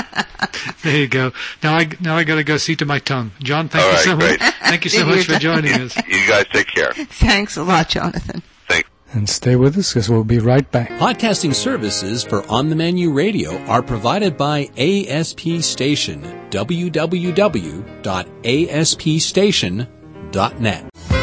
there you go. Now I now I got to go see to my tongue. John, thank All you right, so great. much. Thank you so You're much for done. joining us. You guys take care. Thanks a lot, Jonathan. Thanks. And stay with us because we'll be right back. Podcasting services for On the Menu Radio are provided by A S P Station, w w w dot a s p station dot net.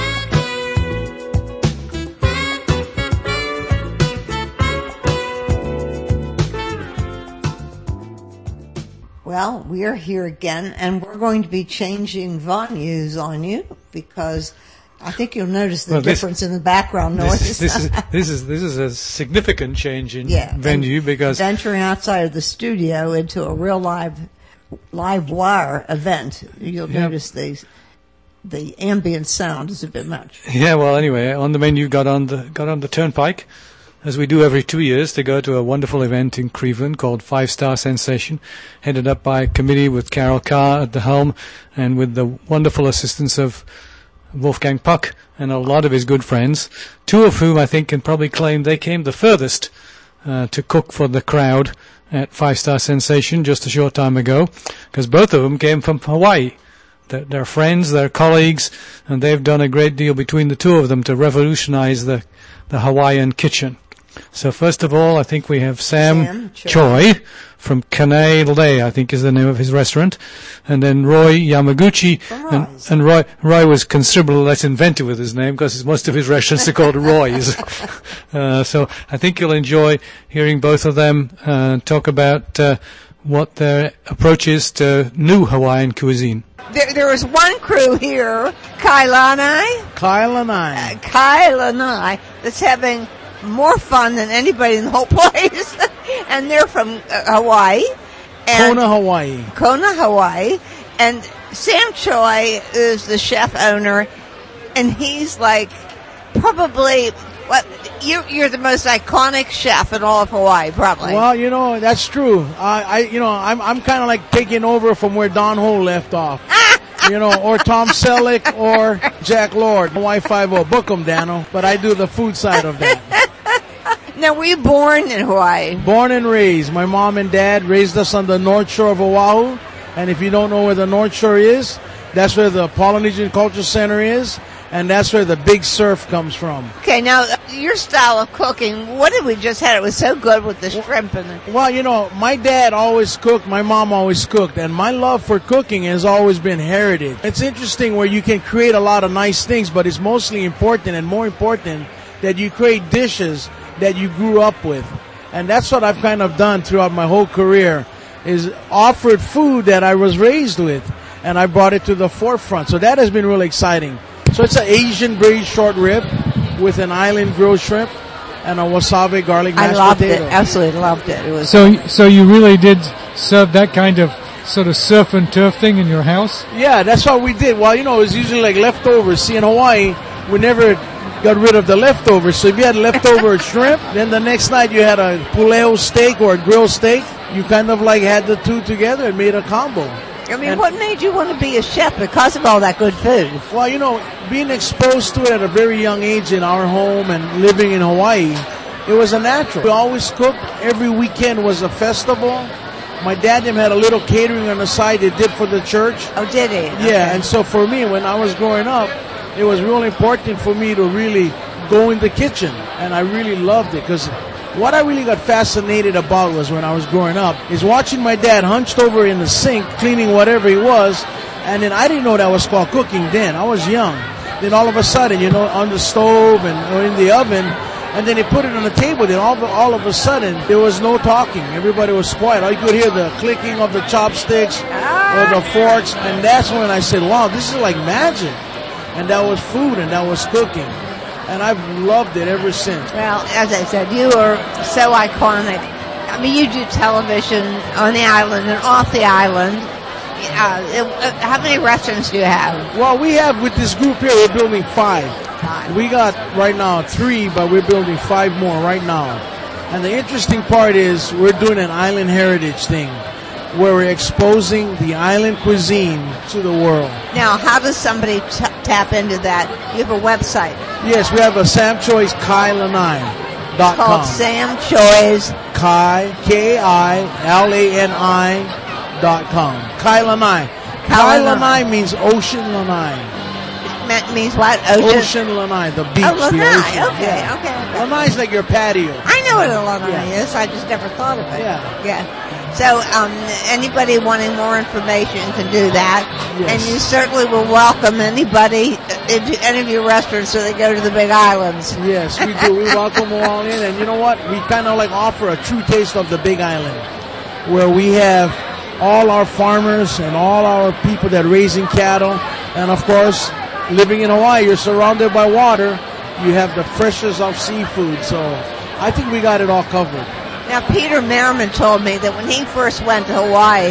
Well, we're here again, and we're going to be changing venues on you because I think you'll notice the Well, this- difference in the background noise. This, this is this is this is a significant change in yeah, venue and because venturing outside of the studio into a real live live wire event, you'll Yeah. notice these. the ambient sound is a bit much. Yeah, well, anyway, on the menu got on the got on the turnpike, as we do every two years, to go to a wonderful event in Cleveland called Five Star Sensation, headed up by a committee with Carol Carr at the helm and with the wonderful assistance of Wolfgang Puck and a lot of his good friends, two of whom I think can probably claim they came the furthest uh, to cook for the crowd at Five Star Sensation just a short time ago, because both of them came from Hawaii. They're, they're friends, they're colleagues, and they've done a great deal between the two of them to revolutionize the, the Hawaiian kitchen. So first of all, I think we have Sam, Sam Choi. Choi from Kane Lei, I think is the name of his restaurant, and then Roy Yamaguchi. And, and Roy, Roy was considerably less inventive with his name because most of his restaurants are called Roy's. uh, so I think you'll enjoy hearing both of them uh, talk about uh, what their approach is to new Hawaiian cuisine. There, there is one crew here, Kailanai. Kailanai. Uh, Kailanai, that's having more fun than anybody in the whole place. And they're from uh, Hawaii. And Kona, Hawaii. Kona, Hawaii. And Sam Choi is the chef owner, and he's like probably, what, you're, you're the most iconic chef in all of Hawaii, probably. Well, you know, that's true. I, I you know, I'm, I'm kind of like taking over from where Don Ho left off. You know, or Tom Selleck or Jack Lord. Hawaii Five-O. Book 'em, Dano. But I do the food side of that. Now, were you born in Hawaii? Born and raised. My mom and dad raised us on the North Shore of Oahu. And if you don't know where the North Shore is, that's where the Polynesian Culture Center is. And that's where the big surf comes from. Okay, now, your style of cooking, what did we just had? It was so good with the shrimp and the... Well, you know, my dad always cooked, my mom always cooked, and my love for cooking has always been heritage. It's interesting where you can create a lot of nice things, but it's mostly important and more important that you create dishes that you grew up with. And that's what I've kind of done throughout my whole career, is offered food that I was raised with, and I brought it to the forefront. So that has been really exciting. So it's an Asian braised short rib with an island grilled shrimp and a wasabi garlic mashed potato. I loved potato. it. Absolutely loved it. It was so, so you really did serve that kind of sort of surf and turf thing in your house? Yeah, that's what we did. Well, you know, it was usually like leftovers. See, in Hawaii, we never got rid of the leftovers. So if you had leftover shrimp, then the next night you had a puleo steak or a grilled steak. You kind of like had the two together and made a combo. I mean, and what made you want to be a chef because of all that good food? Well, you know, being exposed to it at a very young age in our home and living in Hawaii, it was a natural. We always cooked. Every weekend was a festival. My dad had a little catering on the side he did for the church. Oh, did he? Yeah, okay. And so for me, when I was growing up, it was really important for me to really go in the kitchen, and I really loved it because what I really got fascinated about was when I was growing up is watching my dad hunched over in the sink cleaning whatever he was, and then I didn't know that was called cooking then. I was young. Then all of a sudden, you know, on the stove and or in the oven, and then he put it on the table. Then all of, all of a sudden, there was no talking. Everybody was quiet. All you could hear the clicking of the chopsticks or the forks, and that's when I said, wow, this is like magic. And that was food, and that was cooking. And I've loved it ever since. Well, as I said, you are so iconic. I mean, you do television on the island and off the island. Uh, how many restaurants do you have? Well, we have, with this group here, we're building five. Five. We got right now three, but we're building five more right now. And the interesting part is we're doing an island heritage thing where we're exposing the island cuisine to the world. Now, how does somebody t- tap into that? You have a website. Yes, we have a Sam Choi's Kailanai dot com. Called Sam Choi's Kai, K I L A N I dot com. Kailanai. Kailanai means ocean lanai. That means what? Ocean? Ocean lanai, the beach, oh, the lanai. ocean. Okay, Yeah. okay, okay. Lanai is like your patio. I know what a lanai Yeah. is. I just never thought of it. Yeah. Yeah. So, um, anybody wanting more information can do that. Yes. And you certainly will welcome anybody into any of your restaurants so they go to the Big Islands. Yes, we do. We welcome them all in. And you know what? We kind of like offer a true taste of the Big Island, where we have all our farmers and all our people that are raising cattle. And, of course, living in Hawaii, you're surrounded by water. You have the freshest of seafood. So I think we got it all covered. Now, Peter Merriman told me that when he first went to Hawaii,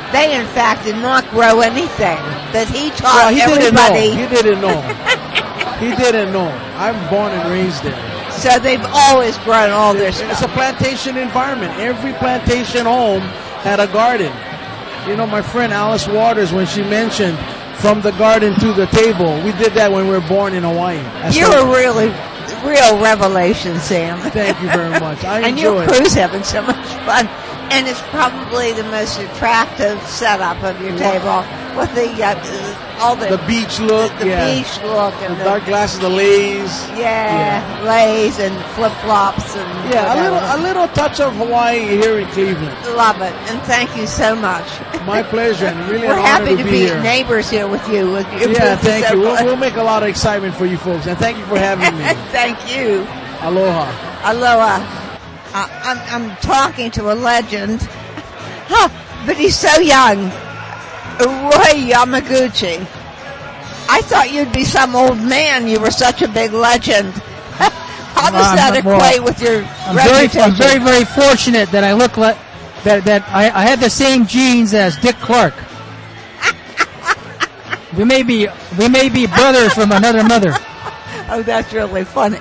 they in fact did not grow anything. That he taught Well, he everybody. didn't know. He didn't know. He didn't know. I'm born and raised there. So they've always grown all their It's stuff. a plantation environment. Every plantation home had a garden. You know, my friend Alice Waters, when she mentioned from the garden to the table, we did that when we were born in Hawaii. That's You're what- a really, real revelation, Sam. Thank you very much. I And your enjoy it. crew's having so much fun. And it's probably the most attractive setup of your table with the uh, all the The beach look, the yeah. beach look and The the, dark glasses, the lays. yeah, lays and flip flops and Yeah, a whatever. little, a little touch of Hawaii here in Cleveland. Love it, and thank you so much. My pleasure, and really We're an honor happy to to be be here. neighbors here with you. With your Yeah, booth is thank so you. We'll, fun. we'll make a lot of excitement for you folks, and thank you for having me. Thank you. Aloha. Aloha. Uh, I'm, I'm talking to a legend. Huh, but he's so young. Roy Yamaguchi. I thought you'd be some old man. You were such a big legend. How does I'm that not- well, equate with your I'm very, reputation? I'm very, very fortunate that I look like that. That I, I had the same genes as Dick Clark. we may be, we may be brothers from another mother. Oh, that's really funny.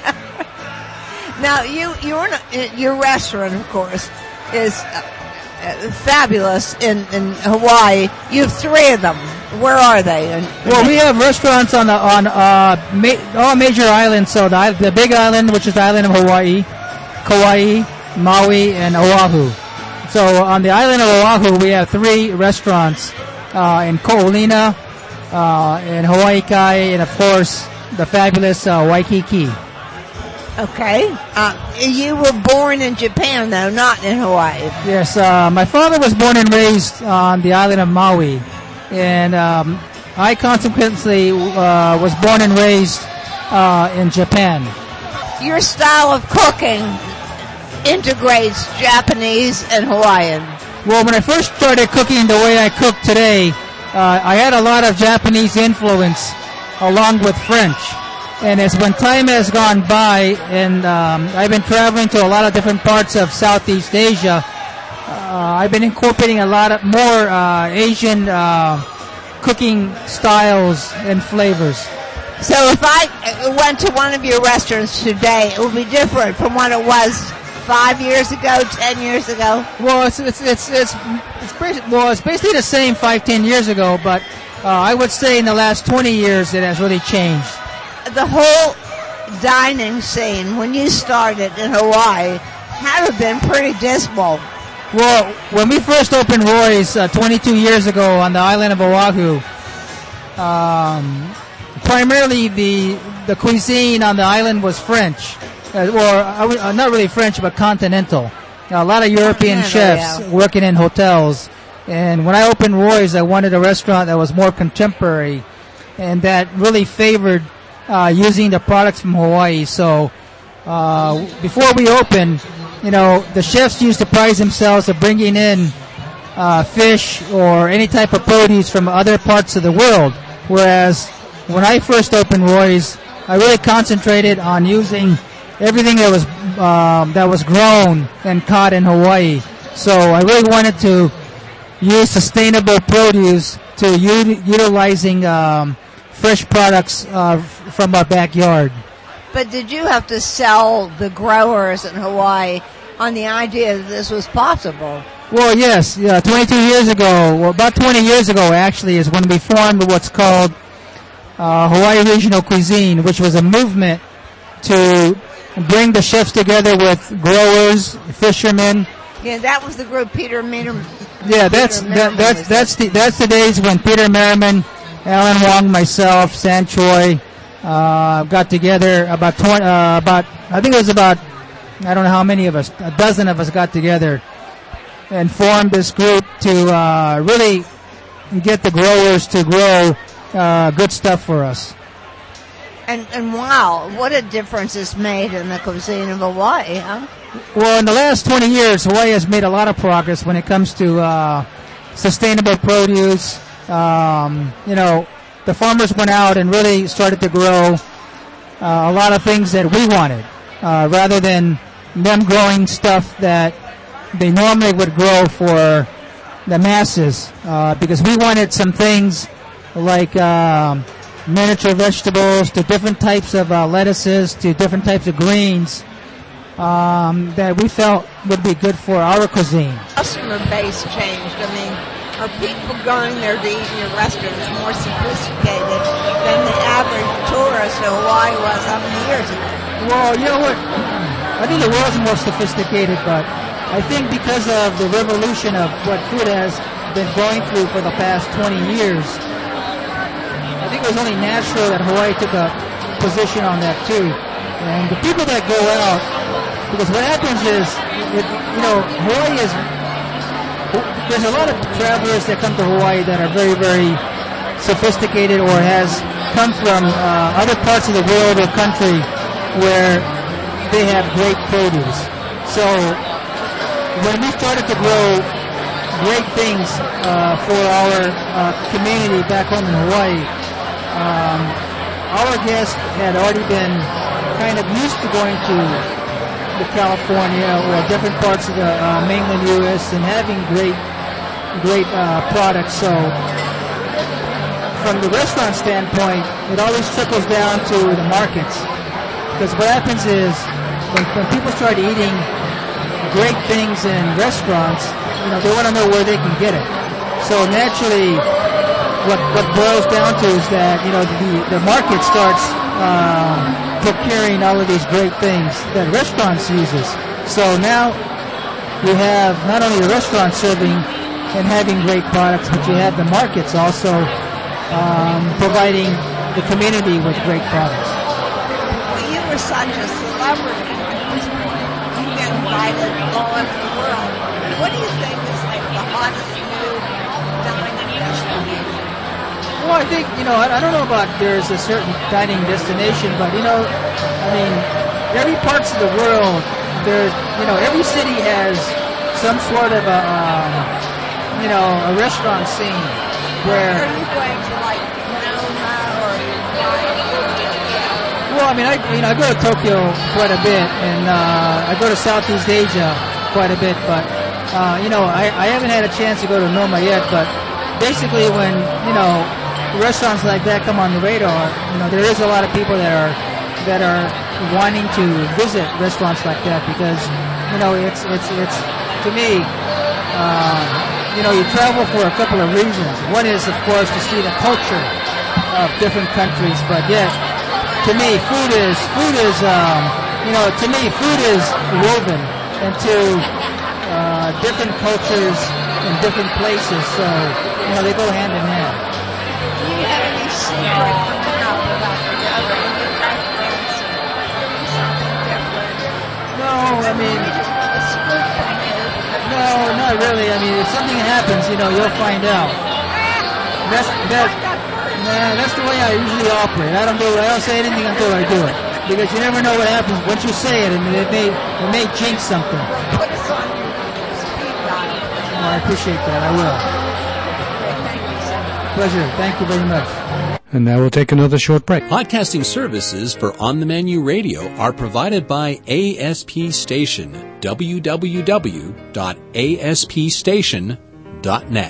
Now, you, your, your restaurant, of course, is uh, uh, fabulous in, in Hawaii. You have three of them. Where are they? And, Well, we have restaurants on the, on uh, ma- all major islands. So the, i- the big island, which is the island of Hawaii, Kauai, Maui, and Oahu. So on the island of Oahu, we have three restaurants uh, in Ko'olina, uh, in Hawaii Kai, and of course the fabulous uh, Waikiki. Okay. Uh, you were born in Japan, though, not in Hawaii. Yes, uh, my father was born and raised on the island of Maui, and um, I consequently uh, was born and raised uh, in Japan. Your style of cooking integrates Japanese and Hawaiian. Well, when I first started cooking the way I cook today, uh, I had a lot of Japanese influence along with French. And as when time has gone by, and um, I've been traveling to a lot of different parts of Southeast Asia, uh, I've been incorporating a lot of more uh, Asian uh, cooking styles and flavors. So if I uh, went to one of your restaurants today, it would be different from what it was five years ago, ten years ago. Well, it's it's it's it's, it's basi- well, it's basically the same five, ten years ago, but uh, I would say in the last twenty years it has really changed. The whole dining scene, when you started in Hawaii, had to have been pretty dismal. Well, when we first opened Roy's uh, twenty-two years ago on the island of Oahu, um, primarily the the cuisine on the island was French, uh, or uh, not really French, but continental. A lot of European Continental, chefs yeah. working in hotels. And when I opened Roy's, I wanted a restaurant that was more contemporary and that really favored uh, using the products from Hawaii. So uh, before we opened, you know, the chefs used to prize themselves of bringing in uh, fish or any type of produce from other parts of the world. Whereas when I first opened Roy's, I really concentrated on using everything that was um, that was grown and caught in Hawaii. So I really wanted to use sustainable produce to u- utilizing um, fresh products uh, f- from our backyard. But did you have to sell the growers in Hawaii on the idea that this was possible? Well, yes. Yeah, twenty-two years ago, well, about twenty years ago, actually, is when we formed what's called uh, Hawaii Regional Cuisine, which was a movement to bring the chefs together with growers, fishermen. Yeah, that was the group Peter Meter. Yeah, that's Peter that, Merriman that's was that's the that's the days when Peter Merriman, Alan Wong, myself, San Choi, uh, got together. About twenty, uh, about I think it was about I don't know how many of us, a dozen of us got together and formed this group to uh, really get the growers to grow uh, good stuff for us. And, and wow, what a difference it's made in the cuisine of Hawaii, huh? Well, in the last twenty years, Hawaii has made a lot of progress when it comes to uh, sustainable produce. Um, you know, the farmers went out and really started to grow uh, a lot of things that we wanted, uh, rather than them growing stuff that they normally would grow for the masses, uh, because we wanted some things like um, miniature vegetables to different types of uh, lettuces to different types of greens um, that we felt would be good for our cuisine. Customer base changed. I mean, are people going there to eat in your restaurants more sophisticated than the average tourist in Hawaii was how many years ago? Well, you know what? I think the world's more sophisticated, but I think because of the revolution of what food has been going through for the past twenty years, I think it was only natural that Hawaii took a position on that too. And the people that go out, because what happens is, it, you know, Hawaii is, there's a lot of travelers that come to Hawaii that are very, very sophisticated or has come from uh, other parts of the world or country where they have great produce. So when we started to grow great things uh, for our uh, community back home in Hawaii, um, our guests had already been kind of used to going to the California or different parts of the uh, mainland U S and having great, great uh, products. So from the restaurant standpoint, it always trickles down to the markets. Because what happens is, when, when people start eating great things in restaurants, you know, they want to know where they can get it. So naturally, what what boils down to is that, you know, the, the market starts um, procuring all of these great things that restaurants uses. So now you have not only the restaurant serving and having great products, but you have the markets also um, providing the community with great products. You were such a celebrity at this point. You get invited all over the world. What do you think is like the hottest new dining destination? Well, I think, you know, I, I don't know about there's a certain dining destination, but, you know, I mean, every parts of the world, there's, you know, every city has some sort of a, um, you know, a restaurant scene where... Are you going to, like, Noma or are you going to... Well, I mean, I, you know, I go to Tokyo quite a bit, and uh, I go to Southeast Asia quite a bit, but, uh, you know, I, I haven't had a chance to go to Noma yet, but basically when, you know, restaurants like that come on the radar, you know, there is a lot of people that are that are wanting to visit restaurants like that because, you know, it's it's it's to me, uh, you know, you travel for a couple of reasons. One is, of course, to see the culture of different countries, but yet, to me, food is food is um, you know, to me, food is woven into uh, different cultures in different places, so you know they go hand in hand. Do you have any secret coming up about the other Indian restaurants? Something different? No, I mean, A scoop from you? no, not really. I mean, if something happens, you know, you'll find out. That's that. Nah, that's the way I usually operate. I don't do. I don't say anything until I do it, because you never know what happens once you say it, and it may it may jinx something. Put us on your speed dial. Oh, I appreciate that. I will. Thank you so much. Pleasure. Thank you very much. And now we'll take another short break. Podcasting services for On the Menu Radio are provided by A S P Station, w w w dot a s p station dot net.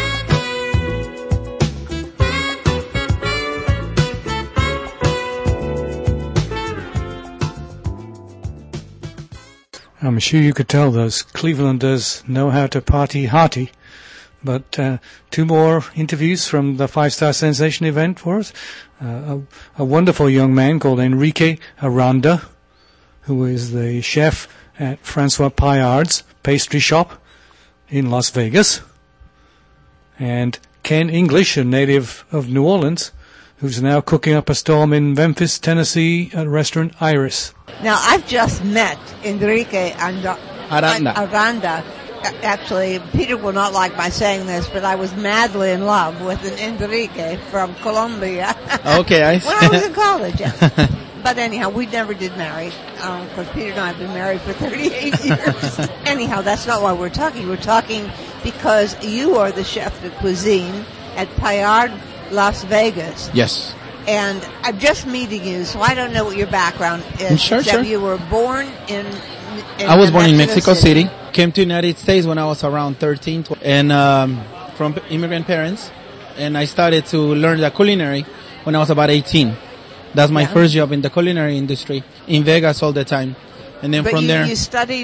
I'm sure you could tell those Clevelanders know how to party hearty. But uh, two more interviews from the Five Star Sensation event for us. Uh, a, a wonderful young man called Enrique Aranda, who is the chef at Francois Payard's pastry shop in Las Vegas. And Ken English, a native of New Orleans, who's now cooking up a storm in Memphis, Tennessee at restaurant Iris. Now, I've just met Enrique Aranda. Aranda. Aranda. Actually, Peter will not like my saying this, but I was madly in love with an Enrique from Colombia. Okay, I when I was in college. Yeah. But anyhow, we never did marry, because um, Peter and I have been married for thirty-eight years. Anyhow, that's not why we're talking. We're talking because you are the chef de cuisine at Payard, Las Vegas. Yes. And I'm just meeting you, so I don't know what your background is. Sure, except sure. you were born in in I was the born in Mexico Mexico City. Came to United States when I was around thirteen, twelve, and um, from immigrant parents. And I started to learn the culinary when I was about eighteen. That's my Yeah. first job in the culinary industry in Vegas all the time. And then But from you, there, you studied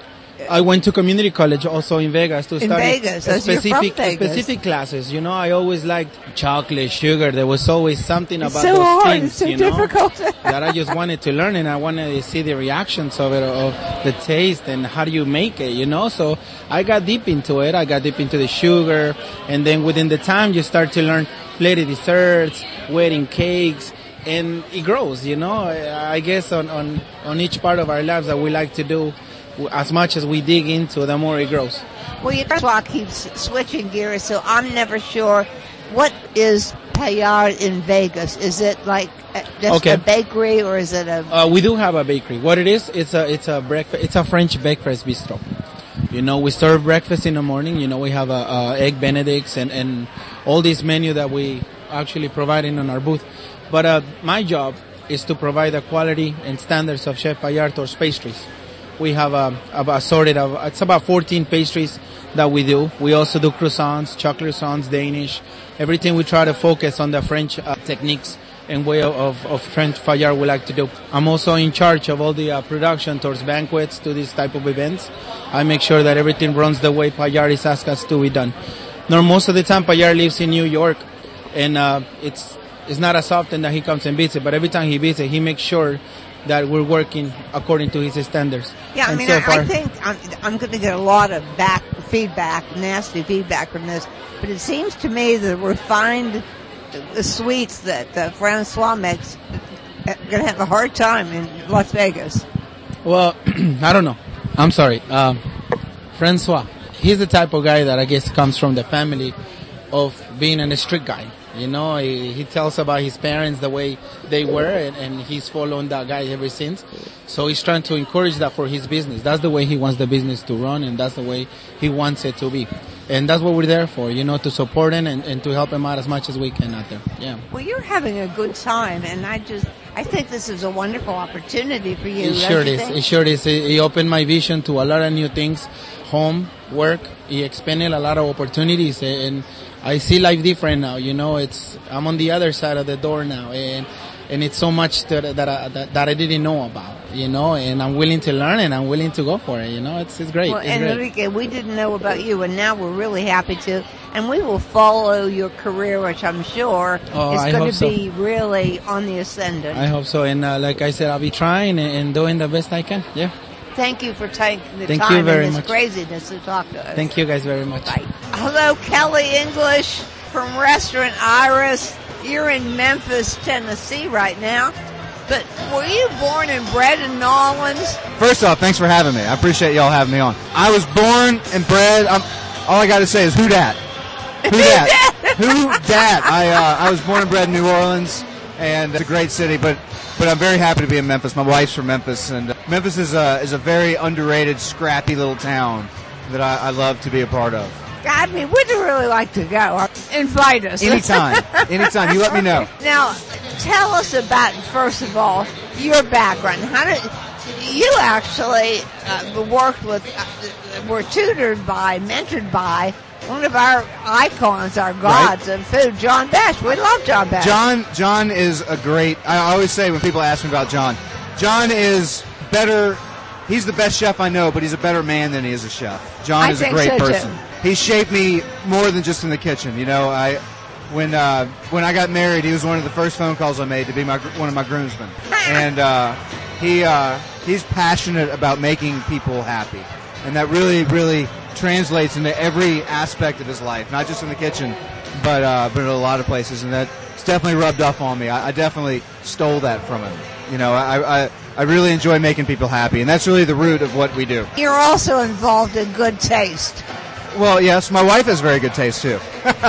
I went to community college also in Vegas to In study Vegas, so you're from specific Vegas. specific classes. You know, I always liked chocolate, sugar. There was always something It's about so those hard. things, It's so you know, difficult. that I just wanted to learn, and I wanted to see the reactions of it, of the taste, and how do you make it, you know. So I got deep into it. I got deep into the sugar, and then within the time, you start to learn plated desserts, wedding cakes, and it grows, you know. I guess on on on each part of our lives that we like to do, as much as we dig into, the more it grows. Well, your talk keeps switching gears, so I'm never sure. What is Payard in Vegas? Is it like uh, just Okay. a bakery, or is it a... Uh, we do have a bakery. What it is, it's a it's a breakfast. It's a French breakfast bistro. You know, we serve breakfast in the morning. You know, we have a, a egg Benedicts and and all this menu that we actually providing on our booth. But uh, my job is to provide the quality and standards of Chef Payard towards pastries. We have a, a assorted of, it's about fourteen pastries that we do. We also do croissants, chocolate croissants, Danish. Everything we try to focus on the French uh, techniques and way of, of French Payard we like to do. I'm also in charge of all the uh, production towards banquets, to these type of events. I make sure that everything runs the way Payard is asked us to be done. Now, most of the time Payard lives in New York, and uh, it's it's not as often that he comes and visits, but every time he visits, he makes sure that we're working according to his standards. Yeah, I And mean, so I, far, I think I'm, I'm going to get a lot of back feedback, nasty feedback from this, but it seems to me the refined the sweets that uh, Francois makes are going to have a hard time in Las Vegas. Well, I don't know. I'm sorry. Um, Francois, he's the type of guy that I guess comes from the family of being a strict guy. You know, he, he tells about his parents, the way they were, and, and he's following that guy ever since. So he's trying to encourage that for his business. That's the way he wants the business to run, and that's the way he wants it to be. And that's what we're there for, you know, to support him and, and to help him out as much as we can out there. Yeah. Well, you're having a good time, and I just, I think this is a wonderful opportunity for you. It don't sure you is. think? It sure is. It, it opened my vision to a lot of new things, home, work. It expanded a lot of opportunities, and I see life different now. You know, it's I'm on the other side of the door now, and and it's so much that that I, that, that I didn't know about. You know, and I'm willing to learn, and I'm willing to go for it. You know, it's it's great. Well, it's and great. Enrique, we didn't know about you, and now we're really happy to. And we will follow your career, which I'm sure Oh, is I going hope to so. be really on the ascendant. I hope so, and uh, like I said, I'll be trying and, and doing the best I can. Yeah. Thank you for taking the Thank time you very and this much. craziness to talk to us. Thank you guys very much. Bye. Hello, Kelly English from Restaurant Iris. You're in Memphis, Tennessee right now. But were you born and bred in New Orleans? First off, thanks for having me. I appreciate y'all having me on. I was born and bred. I'm, all I got to say is who dat? Who dat? Who dat? I uh, I was born and bred in New Orleans, and it's a great city. But but I'm very happy to be in Memphis. My wife's from Memphis, and uh, Memphis is a is a very underrated, scrappy little town that I, I love to be a part of. I mean, we'd really like to go. Invite us. Anytime, anytime. You let me know. Now, tell us about, first of all, your background. How did you actually uh, worked with, uh, were tutored by, mentored by one of our icons, our gods Right. of food, John Bash. We love John Bash. John John is a great. I always say when people ask me about John, John is better. He's the best chef I know, but he's a better man than he is a chef. John I is a think great so, person. too. He shaped me more than just in the kitchen. You know, I when uh, when I got married, he was one of the first phone calls I made to be my one of my groomsmen, and uh, he uh, he's passionate about making people happy, and that really really translates into every aspect of his life, not just in the kitchen, but uh, but in a lot of places, and that's definitely rubbed off on me. I, I definitely stole that from him. You know, I, I I really enjoy making people happy, and that's really the root of what we do. You're also involved in good taste. Well, yes, my wife has very good taste too.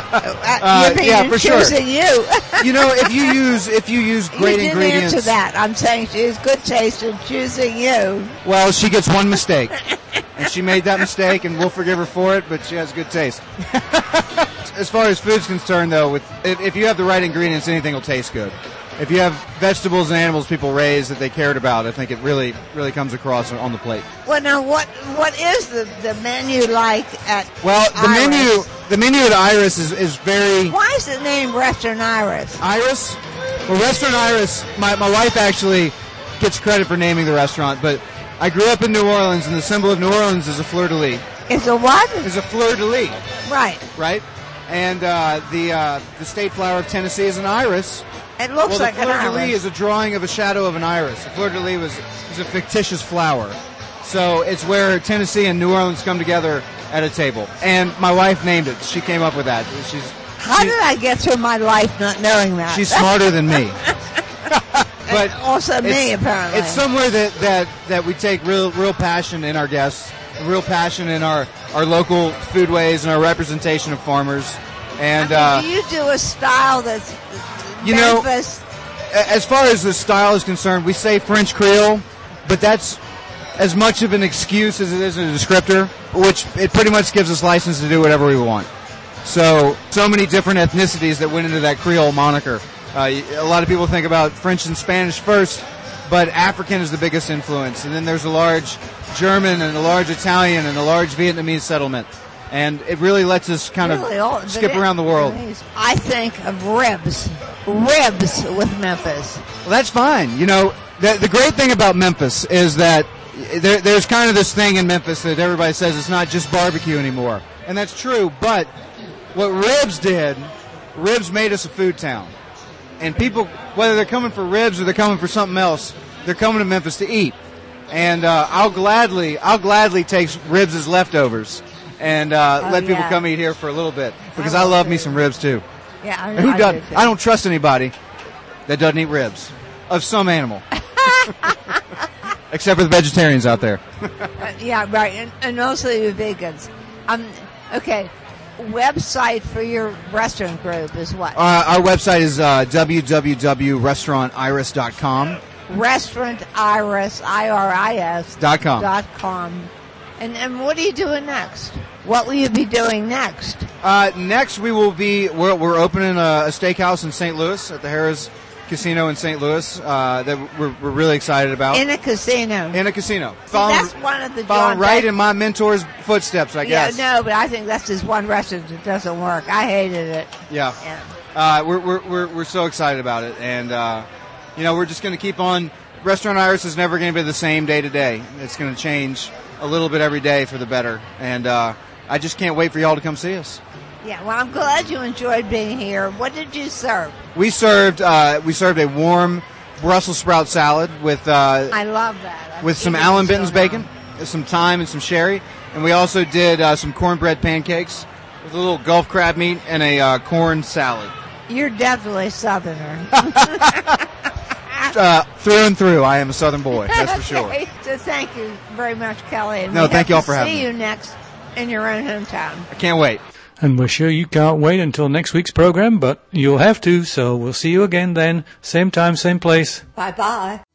Uh, you mean yeah, for sure. choosing you. You know, if you use if you use great you didn't ingredients, answer that. I'm saying she has good taste in choosing you. well, she gets one mistake, and she made that mistake, and we'll forgive her for it. But she has good taste. As far as food's concerned, though, with if, if you have the right ingredients, anything will taste good. if you have vegetables and animals people raise that they cared about, I think it really, really comes across on the plate. Well, now what what is the, the menu like at Well, the Iris? menu the menu at Iris is, is very... Why is it named Restaurant Iris? Iris? Well, Restaurant Iris, my, my wife actually gets credit for naming the restaurant, but I grew up in New Orleans, and the symbol of New Orleans is a fleur-de-lis. It's a what? Is a fleur-de-lis. Right. Right? And uh, the uh, the state flower of Tennessee is an iris. It looks well, like the an fleur-de-lis iris. is a drawing of a shadow of an iris. The fleur-de-lis was, is a fictitious flower. So it's where Tennessee and New Orleans come together at a table. And my wife named it. She came up with that. She's How she, did I get through my life not knowing that? She's smarter than me. But and also me, it's, apparently. It's somewhere that, that, that we take real real passion in our guests, real passion in our, our local foodways and our representation of farmers. And I uh, mean, do you do a style that's you know, Memphis? as far as the style is concerned, we say French Creole, but that's as much of an excuse as it is a descriptor, which it pretty much gives us license to do whatever we want. So, so many different ethnicities that went into that Creole moniker. Uh, a lot of people think about French and Spanish first, but African is the biggest influence. And then there's a large German and a large Italian and a large Vietnamese settlement. And it really lets us kind Really, of all- skip the- around the world. I think of ribs. Ribs with Memphis. Well, that's fine. You know, the, the great thing about Memphis is that there, there's kind of this thing in Memphis that everybody says it's not just barbecue anymore. And that's true, but what ribs did, ribs made us a food town. And people, whether they're coming for ribs or they're coming for something else, they're coming to Memphis to eat. And uh, I'll gladly, I'll gladly take ribs as leftovers and uh, Oh, let people yeah. come eat here for a little bit because I I, will love too. me some ribs too. Yeah, I, And who I doesn't? do too. I don't trust anybody that doesn't eat ribs of some animal, except for the vegetarians out there. Uh, yeah, right, and, and mostly the vegans. Um, okay, website for your restaurant group is what? Uh, our website is uh, w w w dot restaurant iris dot com. Restaurant Iris, I R I S Dot com. Dot com. And and what are you doing next? What will you be doing next? Uh, next, we will be we're, we're opening a, a steakhouse in Saint Louis at the Harrah's Casino in Saint Louis uh, that we're, we're really excited about. In a casino. In a casino. See, Following- that's one of the Following drawbacks. right in my mentor's footsteps, I Yeah, guess. no, but I think that's just one restaurant that doesn't work. I hated it. Yeah. Yeah. Uh, we're, we're, we're, we're so excited about it. And, uh, you know, we're just going to keep on. Restaurant Iris is never going to be the same day to day. It's going to change a little bit every day for the better. And uh, I just can't wait for y'all to come see us. Yeah, well, I'm glad you enjoyed being here. What did you serve? We served uh, we served a warm Brussels sprout salad with uh, I love that. I've with some eaten Allen so Benton's long. bacon, some thyme, and some sherry. And we also did uh, some cornbread pancakes with a little Gulf crab meat and a uh, corn salad. You're definitely Southerner. Uh, through and through, I am a Southern boy, that's for sure. Okay, so thank you very much, Kelly. And No, we thank hope y'all to for having see me. you next in your own hometown. I can't wait. And we're sure you can't wait until next week's program, but you'll have to, so we'll see you again then. Same time, same place. Bye-bye.